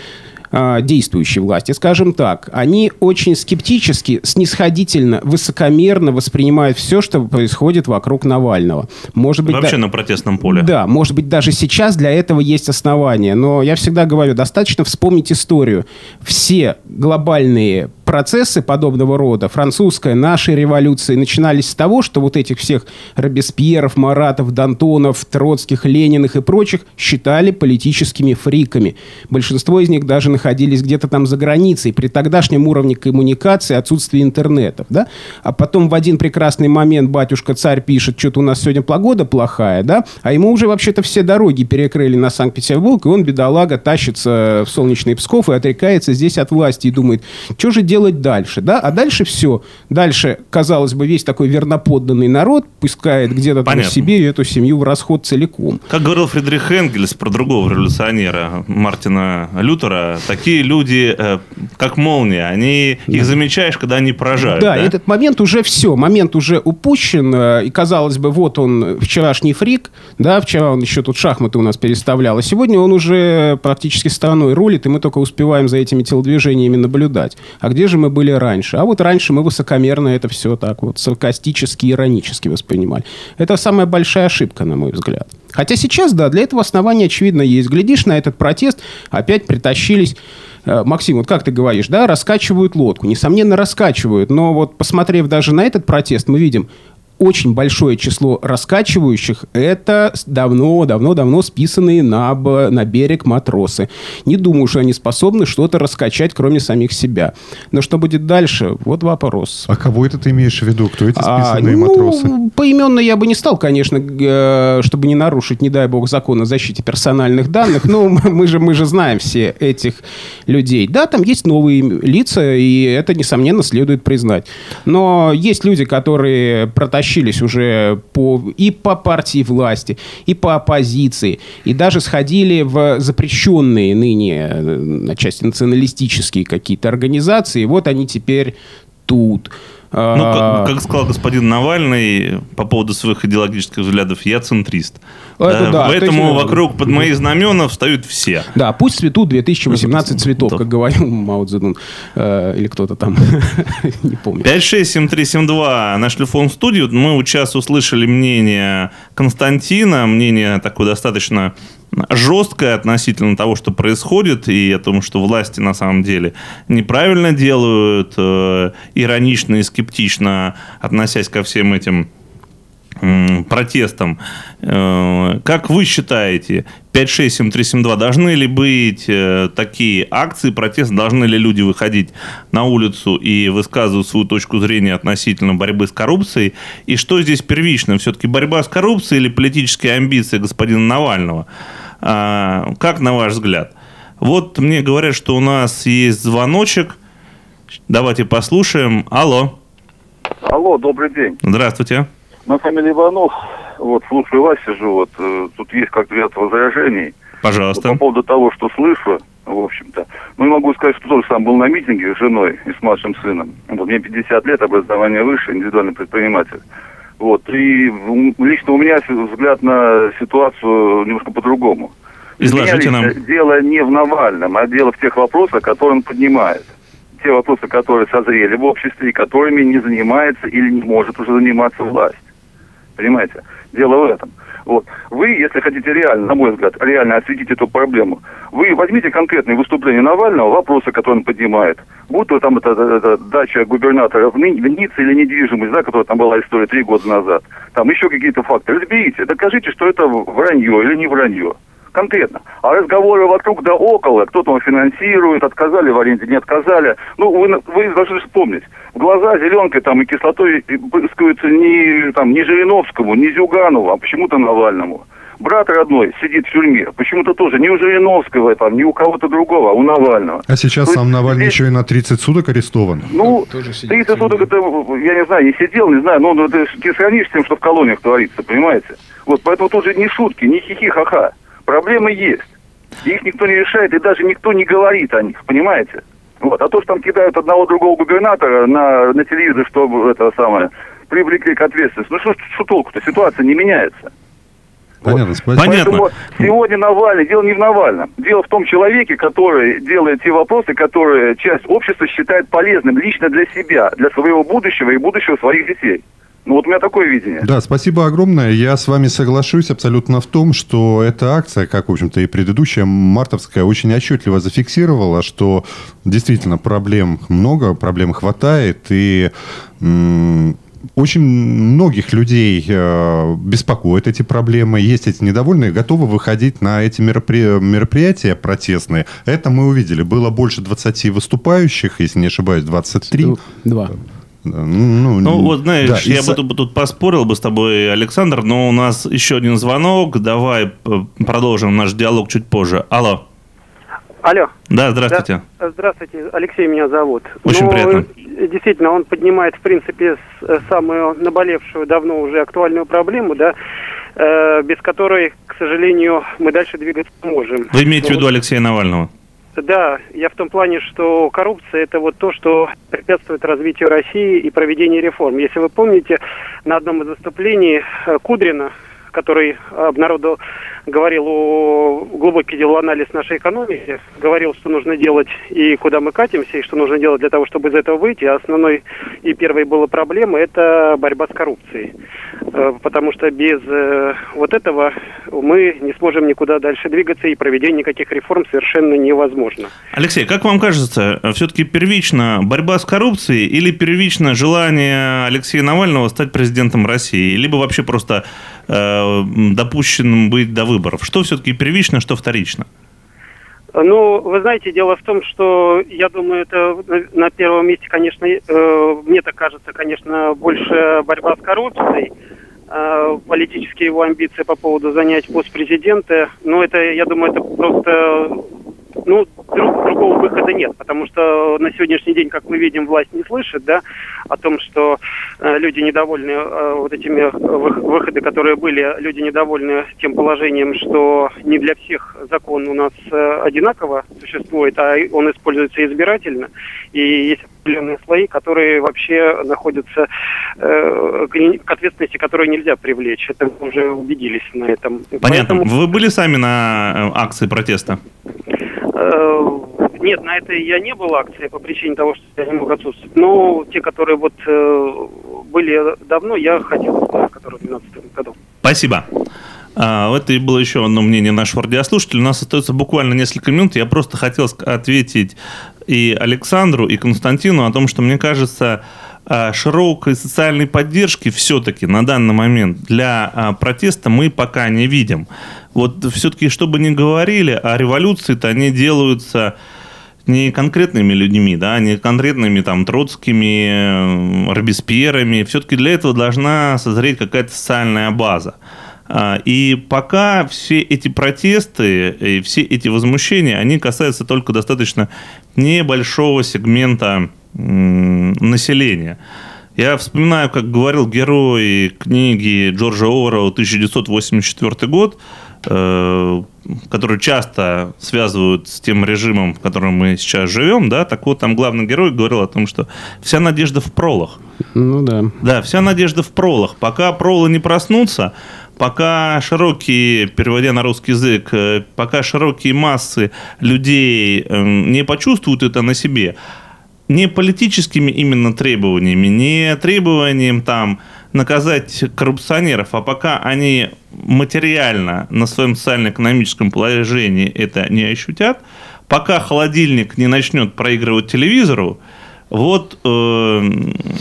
Speaker 5: действующей власти, скажем так, они очень скептически, снисходительно, высокомерно воспринимают все, что происходит вокруг Навального. Может быть,
Speaker 4: вообще
Speaker 5: да,
Speaker 4: на протестном поле.
Speaker 5: Да, может быть, даже сейчас для этого есть основания. Но я всегда говорю, достаточно вспомнить историю. Все глобальные процессы подобного рода, французская, нашей революции, начинались с того, что вот этих всех Робеспьеров, Маратов, Д'Антонов, Троцких, Лениных и прочих считали политическими фриками. Большинство из них даже находились где-то там за границей, при тогдашнем уровне коммуникации, отсутствии интернетов. Да? А потом в один прекрасный момент батюшка-царь пишет, что-то у нас сегодня погода плохая, да? А ему уже вообще-то все дороги перекрыли на Санкт-Петербург, и он, бедолага, тащится в солнечный Псков и отрекается здесь от власти и думает, что же делать дальше, да? А дальше все. Дальше, казалось бы, весь такой верноподданный народ пускает где-то там себе эту семью в расход целиком.
Speaker 4: Как говорил Фридрих Энгельс про другого революционера, Мартина Лютера, такие люди, э, как молния, они, да. их замечаешь, когда они поражают.
Speaker 5: Да,
Speaker 4: да?
Speaker 5: этот момент уже все, момент уже упущен, э, и казалось бы, вот он, вчерашний фрик, да, вчера он еще тут шахматы у нас переставлял, а сегодня он уже практически стороной рулит, и мы только успеваем за этими телодвижениями наблюдать. А где же мы были раньше? А вот раньше мы высокомерно это все так вот саркастически, иронически воспринимали. Это самая большая ошибка, на мой взгляд. Хотя сейчас, да, для этого основания, очевидно, есть. Глядишь на этот протест, опять притащились... Максим, вот как ты говоришь, да, раскачивают лодку. Несомненно, раскачивают. Но вот посмотрев даже на этот протест, мы видим... Очень большое число раскачивающих – это давно-давно-давно списанные на, на берег матросы. Не думаю, что они способны что-то раскачать, кроме самих себя. Но что будет дальше? Вот вопрос.
Speaker 3: А кого это ты имеешь в виду? Кто эти списанные
Speaker 5: а, ну,
Speaker 3: матросы?
Speaker 5: Поименно я бы не стал, конечно, чтобы не нарушить, не дай бог, закон о защите персональных данных. Но мы же, мы же знаем все этих людей. Да, там есть новые лица, и это, несомненно, следует признать. Но есть люди, которые протащили уже по, и по партии власти, и по оппозиции, и даже сходили в запрещенные ныне отчасти националистические какие-то организации. Вот они теперь тут.
Speaker 4: Ну, как, как сказал господин Навальный по поводу своих идеологических взглядов, я центрист.
Speaker 5: Это, да,
Speaker 4: Поэтому
Speaker 5: есть,
Speaker 4: вокруг под мои знамена встают все.
Speaker 5: Да, пусть цветут две тысячи восемнадцать цветов, как говорил Мао Цзэдун. Э, или кто-то там, не помню.
Speaker 4: пять шесть семь три семь два наш телефон в студию. Мы вот сейчас услышали мнение Константина, мнение такое достаточно жесткое относительно того, что происходит, и о том, что власти на самом деле неправильно делают, э, иронично и скептично относясь ко всем этим э, протестам. Э, как вы считаете, пять шесть семь три семь два, должны ли быть э, такие акции протеста, должны ли люди выходить на улицу и высказывать свою точку зрения относительно борьбы с коррупцией? И что здесь первично? Все-таки борьба с коррупцией или политические амбиции господина Навального? А, как на ваш взгляд? Вот мне говорят, что у нас есть звоночек. Давайте послушаем. Алло.
Speaker 9: Алло, добрый день.
Speaker 4: Здравствуйте.
Speaker 9: На фамилия Иванов. Вот, слушаю вас, сижу. Вот, э, тут есть как-то ряд возражений.
Speaker 4: Пожалуйста.
Speaker 9: Вот, по поводу того, что слышу, в общем-то. Ну, и могу сказать, что тоже сам был на митинге с женой и с младшим сыном. Вот, мне пятьдесят лет, образование высшее, индивидуальный предприниматель. Вот, и лично у меня взгляд на ситуацию немножко по-другому.
Speaker 4: Изложите нам.
Speaker 9: Дело не в Навальном, а дело в тех вопросах, которые он поднимает. Те вопросы, которые созрели в обществе и которыми не занимается или не может уже заниматься власть. Понимаете? Дело в этом. Вот. Вы, если хотите реально, на мой взгляд, реально осветить эту проблему, вы возьмите конкретные выступления Навального, вопросы, которые он поднимает. Будь то там это, это, это дача губернатора в, Ны- в Ницце или недвижимость, да, которая там была история три года назад. Там еще какие-то факты. Разберите, докажите, что это вранье или не вранье. Конкретно. А разговоры вокруг да около, кто-то его финансирует, отказали в аренде, не отказали. Ну, вы, вы должны вспомнить. В глаза зеленкой там и кислотой пыскаются не, там, не Жириновскому, не Зюганову, а почему-то Навальному. Брат родной сидит в тюрьме. Почему-то тоже не у Жириновского, там, не у кого-то другого, а у Навального.
Speaker 3: А сейчас
Speaker 9: То
Speaker 3: сам
Speaker 9: есть,
Speaker 3: Навальный
Speaker 9: здесь...
Speaker 3: еще и на тридцать суток арестован.
Speaker 9: Ну, тридцать суток, это, я не знаю, не сидел, не знаю, но ну, ты, ты сравнишь с тем, что в колониях творится, понимаете? Вот, поэтому тут же не шутки, не хихи-ха-ха. Проблемы есть. Их никто не решает, и даже никто не говорит о них, понимаете? Вот. А то, что там кидают одного другого губернатора на, на телевизор, чтобы это самое, привлекли к ответственности. Ну что, что толку-то? Ситуация не меняется.
Speaker 3: Понятно, спасибо.
Speaker 9: Поэтому сегодня Навальный, дело не в Навальном. Дело в том человеке, который делает те вопросы, которые часть общества считает полезным лично для себя, для своего будущего и будущего своих детей. Ну, вот у меня такое видение.
Speaker 3: Да, спасибо огромное. Я с вами соглашусь абсолютно в том, что эта акция, как, в общем-то, и предыдущая, мартовская, очень отчетливо зафиксировала, что действительно проблем много, проблем хватает, и м- очень многих людей э, беспокоят эти проблемы. Есть эти недовольные, готовы выходить на эти меропри- мероприятия протестные. Это мы увидели. Было больше двадцати выступающих, если не ошибаюсь, двадцать три.
Speaker 5: Два.
Speaker 4: Ну, ну, вот, знаешь,
Speaker 3: да,
Speaker 4: я
Speaker 3: из-за...
Speaker 4: бы тут, тут поспорил бы с тобой, Александр, но у нас еще один звонок. Давай продолжим наш диалог чуть позже. Алло.
Speaker 10: Алло.
Speaker 4: Да, здравствуйте.
Speaker 10: Да, здравствуйте, Алексей меня зовут.
Speaker 4: Очень
Speaker 10: ну,
Speaker 4: приятно.
Speaker 10: Действительно, он поднимает, в принципе, самую наболевшую, давно уже актуальную проблему, да, э, без которой, к сожалению, мы дальше двигаться не можем.
Speaker 4: Вы имеете
Speaker 10: ну,
Speaker 4: в виду Алексея Навального?
Speaker 10: Да, я в том плане, что коррупция – это вот то, что препятствует развитию России и проведению реформ. Если вы помните, на одном из выступлений Кудрина, который обнародовал, говорил о глубокий делал анализ нашей экономики, говорил, что нужно делать и куда мы катимся, и что нужно делать для того, чтобы из этого выйти. А основной и первой была проблема – это борьба с коррупцией. Потому что без вот этого мы не сможем никуда дальше двигаться, и проведение никаких реформ совершенно невозможно.
Speaker 4: Алексей, как вам кажется, все-таки первично борьба с коррупцией или первично желание Алексея Навального стать президентом России? Либо вообще просто э, допущенным быть до выборов? Что все-таки первично, что вторично?
Speaker 10: Ну, вы знаете, дело в том, что, я думаю, это на первом месте, конечно, э, мне так кажется, конечно, больше борьба с коррупцией, э, политические его амбиции по поводу занять пост президента. Но это, я думаю, это просто, ну, друг, другого выхода нет, потому что на сегодняшний день, как мы видим, власть не слышит, да, о том, что э, люди недовольны э, вот этими выходами, которые были, люди недовольны тем положением, что не для всех закон у нас э, одинаково существует, а он используется избирательно, и есть определенные слои, которые вообще находятся э, к ответственности, которые нельзя привлечь. Это мы уже убедились на этом.
Speaker 4: Понятно.
Speaker 10: Поэтому...
Speaker 4: Вы были сами на акции протеста?
Speaker 10: Нет, на этой я не был акции по причине того, что я не мог отсутствовать. Но те, которые вот э, были давно, я ходил, которые в две тысячи двенадцатом году.
Speaker 4: Спасибо. А, это и было еще одно мнение нашего радиослушателя. У нас остается буквально несколько минут. Я просто хотел ответить и Александру, и Константину о том, что, мне кажется, широкой социальной поддержки все-таки на данный момент для протеста мы пока не видим. Вот все-таки, что бы ни говорили, а революции-то они делаются не конкретными людьми, да, не конкретными там Троцкими, Робеспьерами. Все-таки для этого должна созреть какая-то социальная база. И пока все эти протесты и все эти возмущения, они касаются только достаточно небольшого сегмента населения. Я вспоминаю, как говорил герой книги Джорджа Оруэлла тысяча девятьсот восемьдесят четвёртый год, который часто связывают с тем режимом, в котором мы сейчас живем, да, так вот там главный герой говорил о том, что вся надежда в пролах.
Speaker 5: Ну да. Да,
Speaker 4: вся надежда в пролах. Пока пролы не проснутся, пока широкие, переводя на русский язык, пока широкие массы людей не почувствуют это на себе, не политическими именно требованиями, не требованием там наказать коррупционеров, а пока они материально на своем социально-экономическом положении это не ощутят, пока холодильник не начнет проигрывать телевизору, вот, э,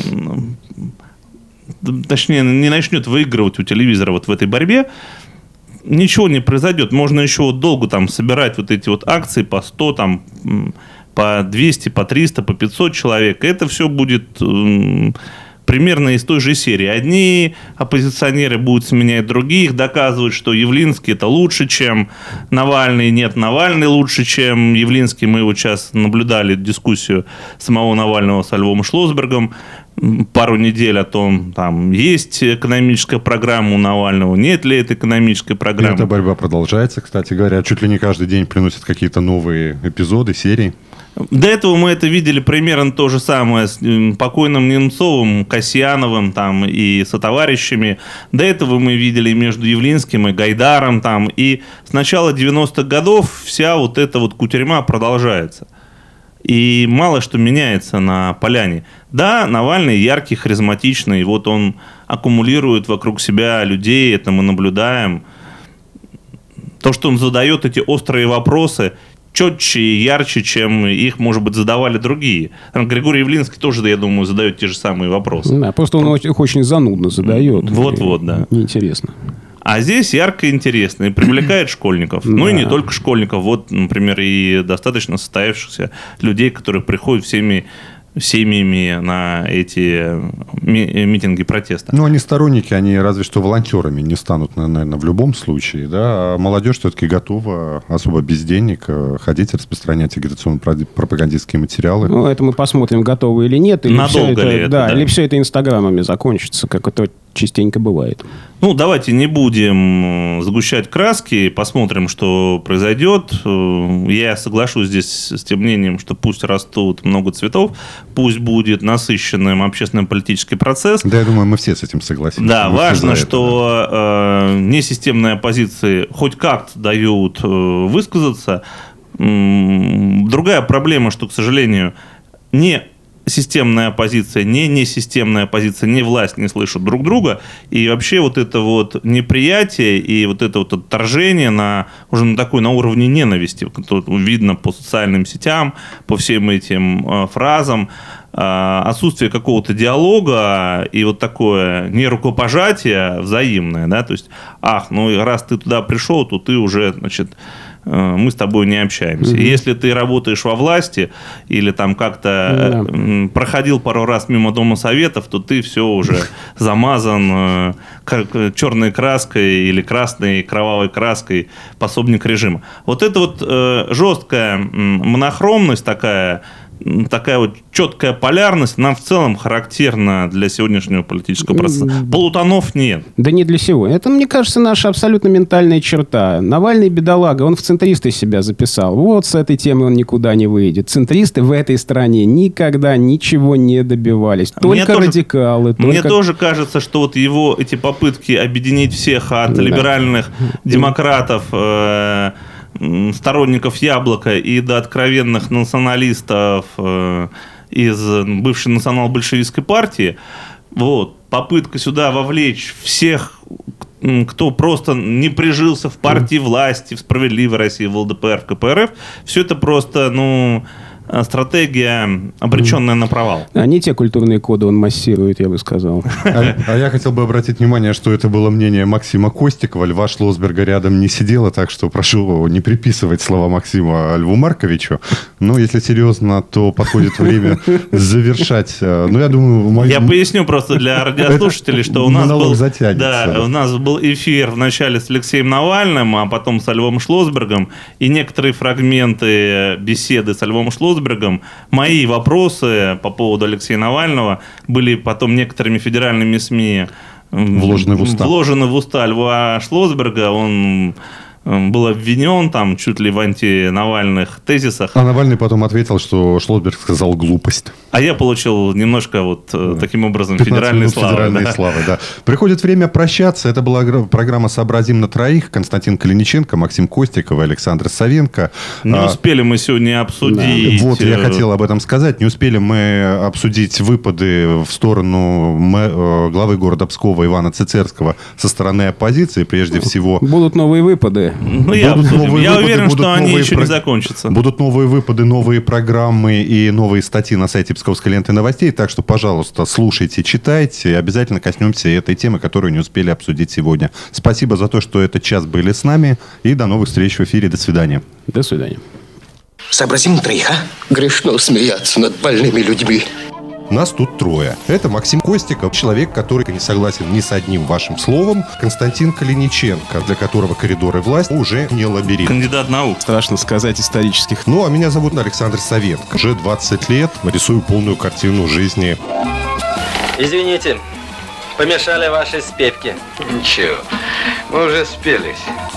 Speaker 4: точнее, не начнет выигрывать у телевизора вот в этой борьбе, ничего не произойдет. Можно еще вот долго там собирать вот эти вот акции по сто, там, по двести, по триста, по пятьсот человек. Это все будет э, примерно из той же серии. Одни оппозиционеры будут сменять других, доказывать, что Явлинский это лучше, чем Навальный. Нет, Навальный лучше, чем Явлинский. Мы вот сейчас наблюдали дискуссию самого Навального с Львом Шлосбергом пару недель о том, там есть экономическая программа у Навального, нет ли этой экономической программы.
Speaker 3: И эта борьба продолжается, кстати говоря. Чуть ли не каждый день приносят какие-то новые эпизоды, серии.
Speaker 4: До этого мы это видели примерно то же самое с покойным Немцовым, Касьяновым там, и сотоварищами. До этого мы видели между Явлинским и Гайдаром. Там, и с начала девяностых годов вся вот эта вот кутерьма продолжается. И мало что меняется на поляне. Да, Навальный яркий, харизматичный, вот он аккумулирует вокруг себя людей, это мы наблюдаем. То, что он задает эти острые вопросы, четче и ярче, чем их, может быть, задавали другие. Григорий Явлинский тоже, я думаю, задает те же самые вопросы.
Speaker 5: Да, просто он их очень занудно задает.
Speaker 4: Вот-вот, да.
Speaker 5: Неинтересно.
Speaker 4: А здесь ярко и интересно, и привлекает школьников. Ну, да. И не только школьников. Вот, например, и достаточно состоявшихся людей, которые приходят всеми семьями на эти ми- митинги протеста.
Speaker 3: Ну, они сторонники, они разве что волонтерами не станут, наверное, в любом случае. Да? А молодежь все-таки готова, особо без денег, ходить, распространять агитационно-пропагандистские материалы.
Speaker 5: Ну, это мы посмотрим, готовы или нет. Или
Speaker 4: Надолго
Speaker 5: все это,
Speaker 4: ли это?
Speaker 5: Да,
Speaker 4: да,
Speaker 5: или все это инстаграмами закончится, как это частенько бывает.
Speaker 4: Ну, давайте не будем сгущать краски, посмотрим, что произойдет. Я соглашусь здесь с тем мнением, что пусть растут много цветов, пусть будет насыщенным общественно-политический процесс.
Speaker 3: Да, я думаю, мы все с этим согласимся.
Speaker 4: Да, мы важно, что да. э, несистемные оппозиции хоть как-то дают э, высказаться. М-м, другая проблема, что, к сожалению, не системная оппозиция, не несистемная оппозиция, не власть не слышат друг друга. И вообще вот это вот неприятие и вот это вот отторжение на, уже на такой, на уровне ненависти, видно по социальным сетям, по всем этим э, фразам, э, отсутствие какого-то диалога и вот такое не рукопожатие взаимное, да, то есть, ах, ну раз ты туда пришел, то ты уже, значит, мы с тобой не общаемся. Mm-hmm. Если ты работаешь во власти или там как-то mm-hmm. проходил пару раз мимо Дома Советов, то ты все уже замазан черной краской или красной кровавой краской пособник режима. Вот эта вот жесткая монохромность такая, такая вот четкая полярность нам в целом характерна для сегодняшнего политического процесса. Полутонов нет.
Speaker 5: Да не для всего. Это, мне кажется, наша абсолютно ментальная черта. Навальный бедолага, он в центристы себя записал. Вот с этой темы он никуда не выйдет. Центристы в этой стране никогда ничего не добивались. Только мне радикалы.
Speaker 4: Тоже, мне только... тоже кажется, что вот его эти попытки объединить всех от да. либеральных демократов, э- сторонников Яблока и до откровенных националистов э, из бывшей национал-большевистской партии, вот, попытка сюда вовлечь всех, кто просто не прижился в партии власти, в «Справедливой России», в ЛДПР, в КПРФ, все это просто, ну... стратегия, обреченная на провал.
Speaker 5: А не те культурные коды он массирует, я бы сказал.
Speaker 3: А, а я хотел бы обратить внимание, что это было мнение Максима Костикова. Льва Шлосберга рядом не сидела, так что прошу не приписывать слова Максима Льву Марковичу. Но если серьезно, то подходит время завершать. Ну, я думаю... Мои...
Speaker 4: Я поясню просто для радиослушателей, что у нас, был,
Speaker 3: да,
Speaker 4: да. у нас был эфир вначале с Алексеем Навальным, а потом с Львом Шлосбергом, и некоторые фрагменты беседы с Львом Шлосбергом, мои вопросы по поводу Алексея Навального были потом некоторыми федеральными СМИ
Speaker 3: вложены в уста,
Speaker 4: вложены в уста Льва Шлосберга. Он был обвинен там чуть ли в антинавальных тезисах.
Speaker 3: А Навальный потом ответил, что Шлосберг сказал глупость.
Speaker 4: А я получил немножко вот да. таким образом федеральной славы.
Speaker 3: Федеральной да. славы, да. Приходит время прощаться. Это была программа «Сообразим на троих». Константин Калиниченко, Максим Костиков и Александр Савенко.
Speaker 4: Не успели мы сегодня обсудить...
Speaker 3: Да. Вот, я хотел об этом сказать. Не успели мы обсудить выпады в сторону главы города Пскова Ивана Цицерского со стороны оппозиции. Прежде всего...
Speaker 5: Будут новые выпады.
Speaker 4: Ну, я, я выпады, уверен, что они еще про... не закончатся.
Speaker 3: Будут новые выпады, новые программы и новые статьи на сайте Псковской ленты новостей. Так что, пожалуйста, слушайте, читайте. И обязательно коснемся этой темы, которую не успели обсудить сегодня. Спасибо за то, что этот час были с нами. И до новых встреч в эфире. До свидания.
Speaker 5: До свидания.
Speaker 2: Сообразим на троих, а? Грешно смеяться над больными людьми.
Speaker 3: Нас тут трое. Это Максим Костиков, человек, который не согласен ни с одним вашим словом. Константин Калиниченко, для которого коридоры власти уже не лабиринт.
Speaker 4: Кандидат наук.
Speaker 5: Страшно сказать исторических.
Speaker 3: Ну, а меня зовут Александр Савенко. Уже двадцать лет рисую полную картину жизни.
Speaker 6: Извините, помешали ваши спевки.
Speaker 7: Ничего, мы уже спелись.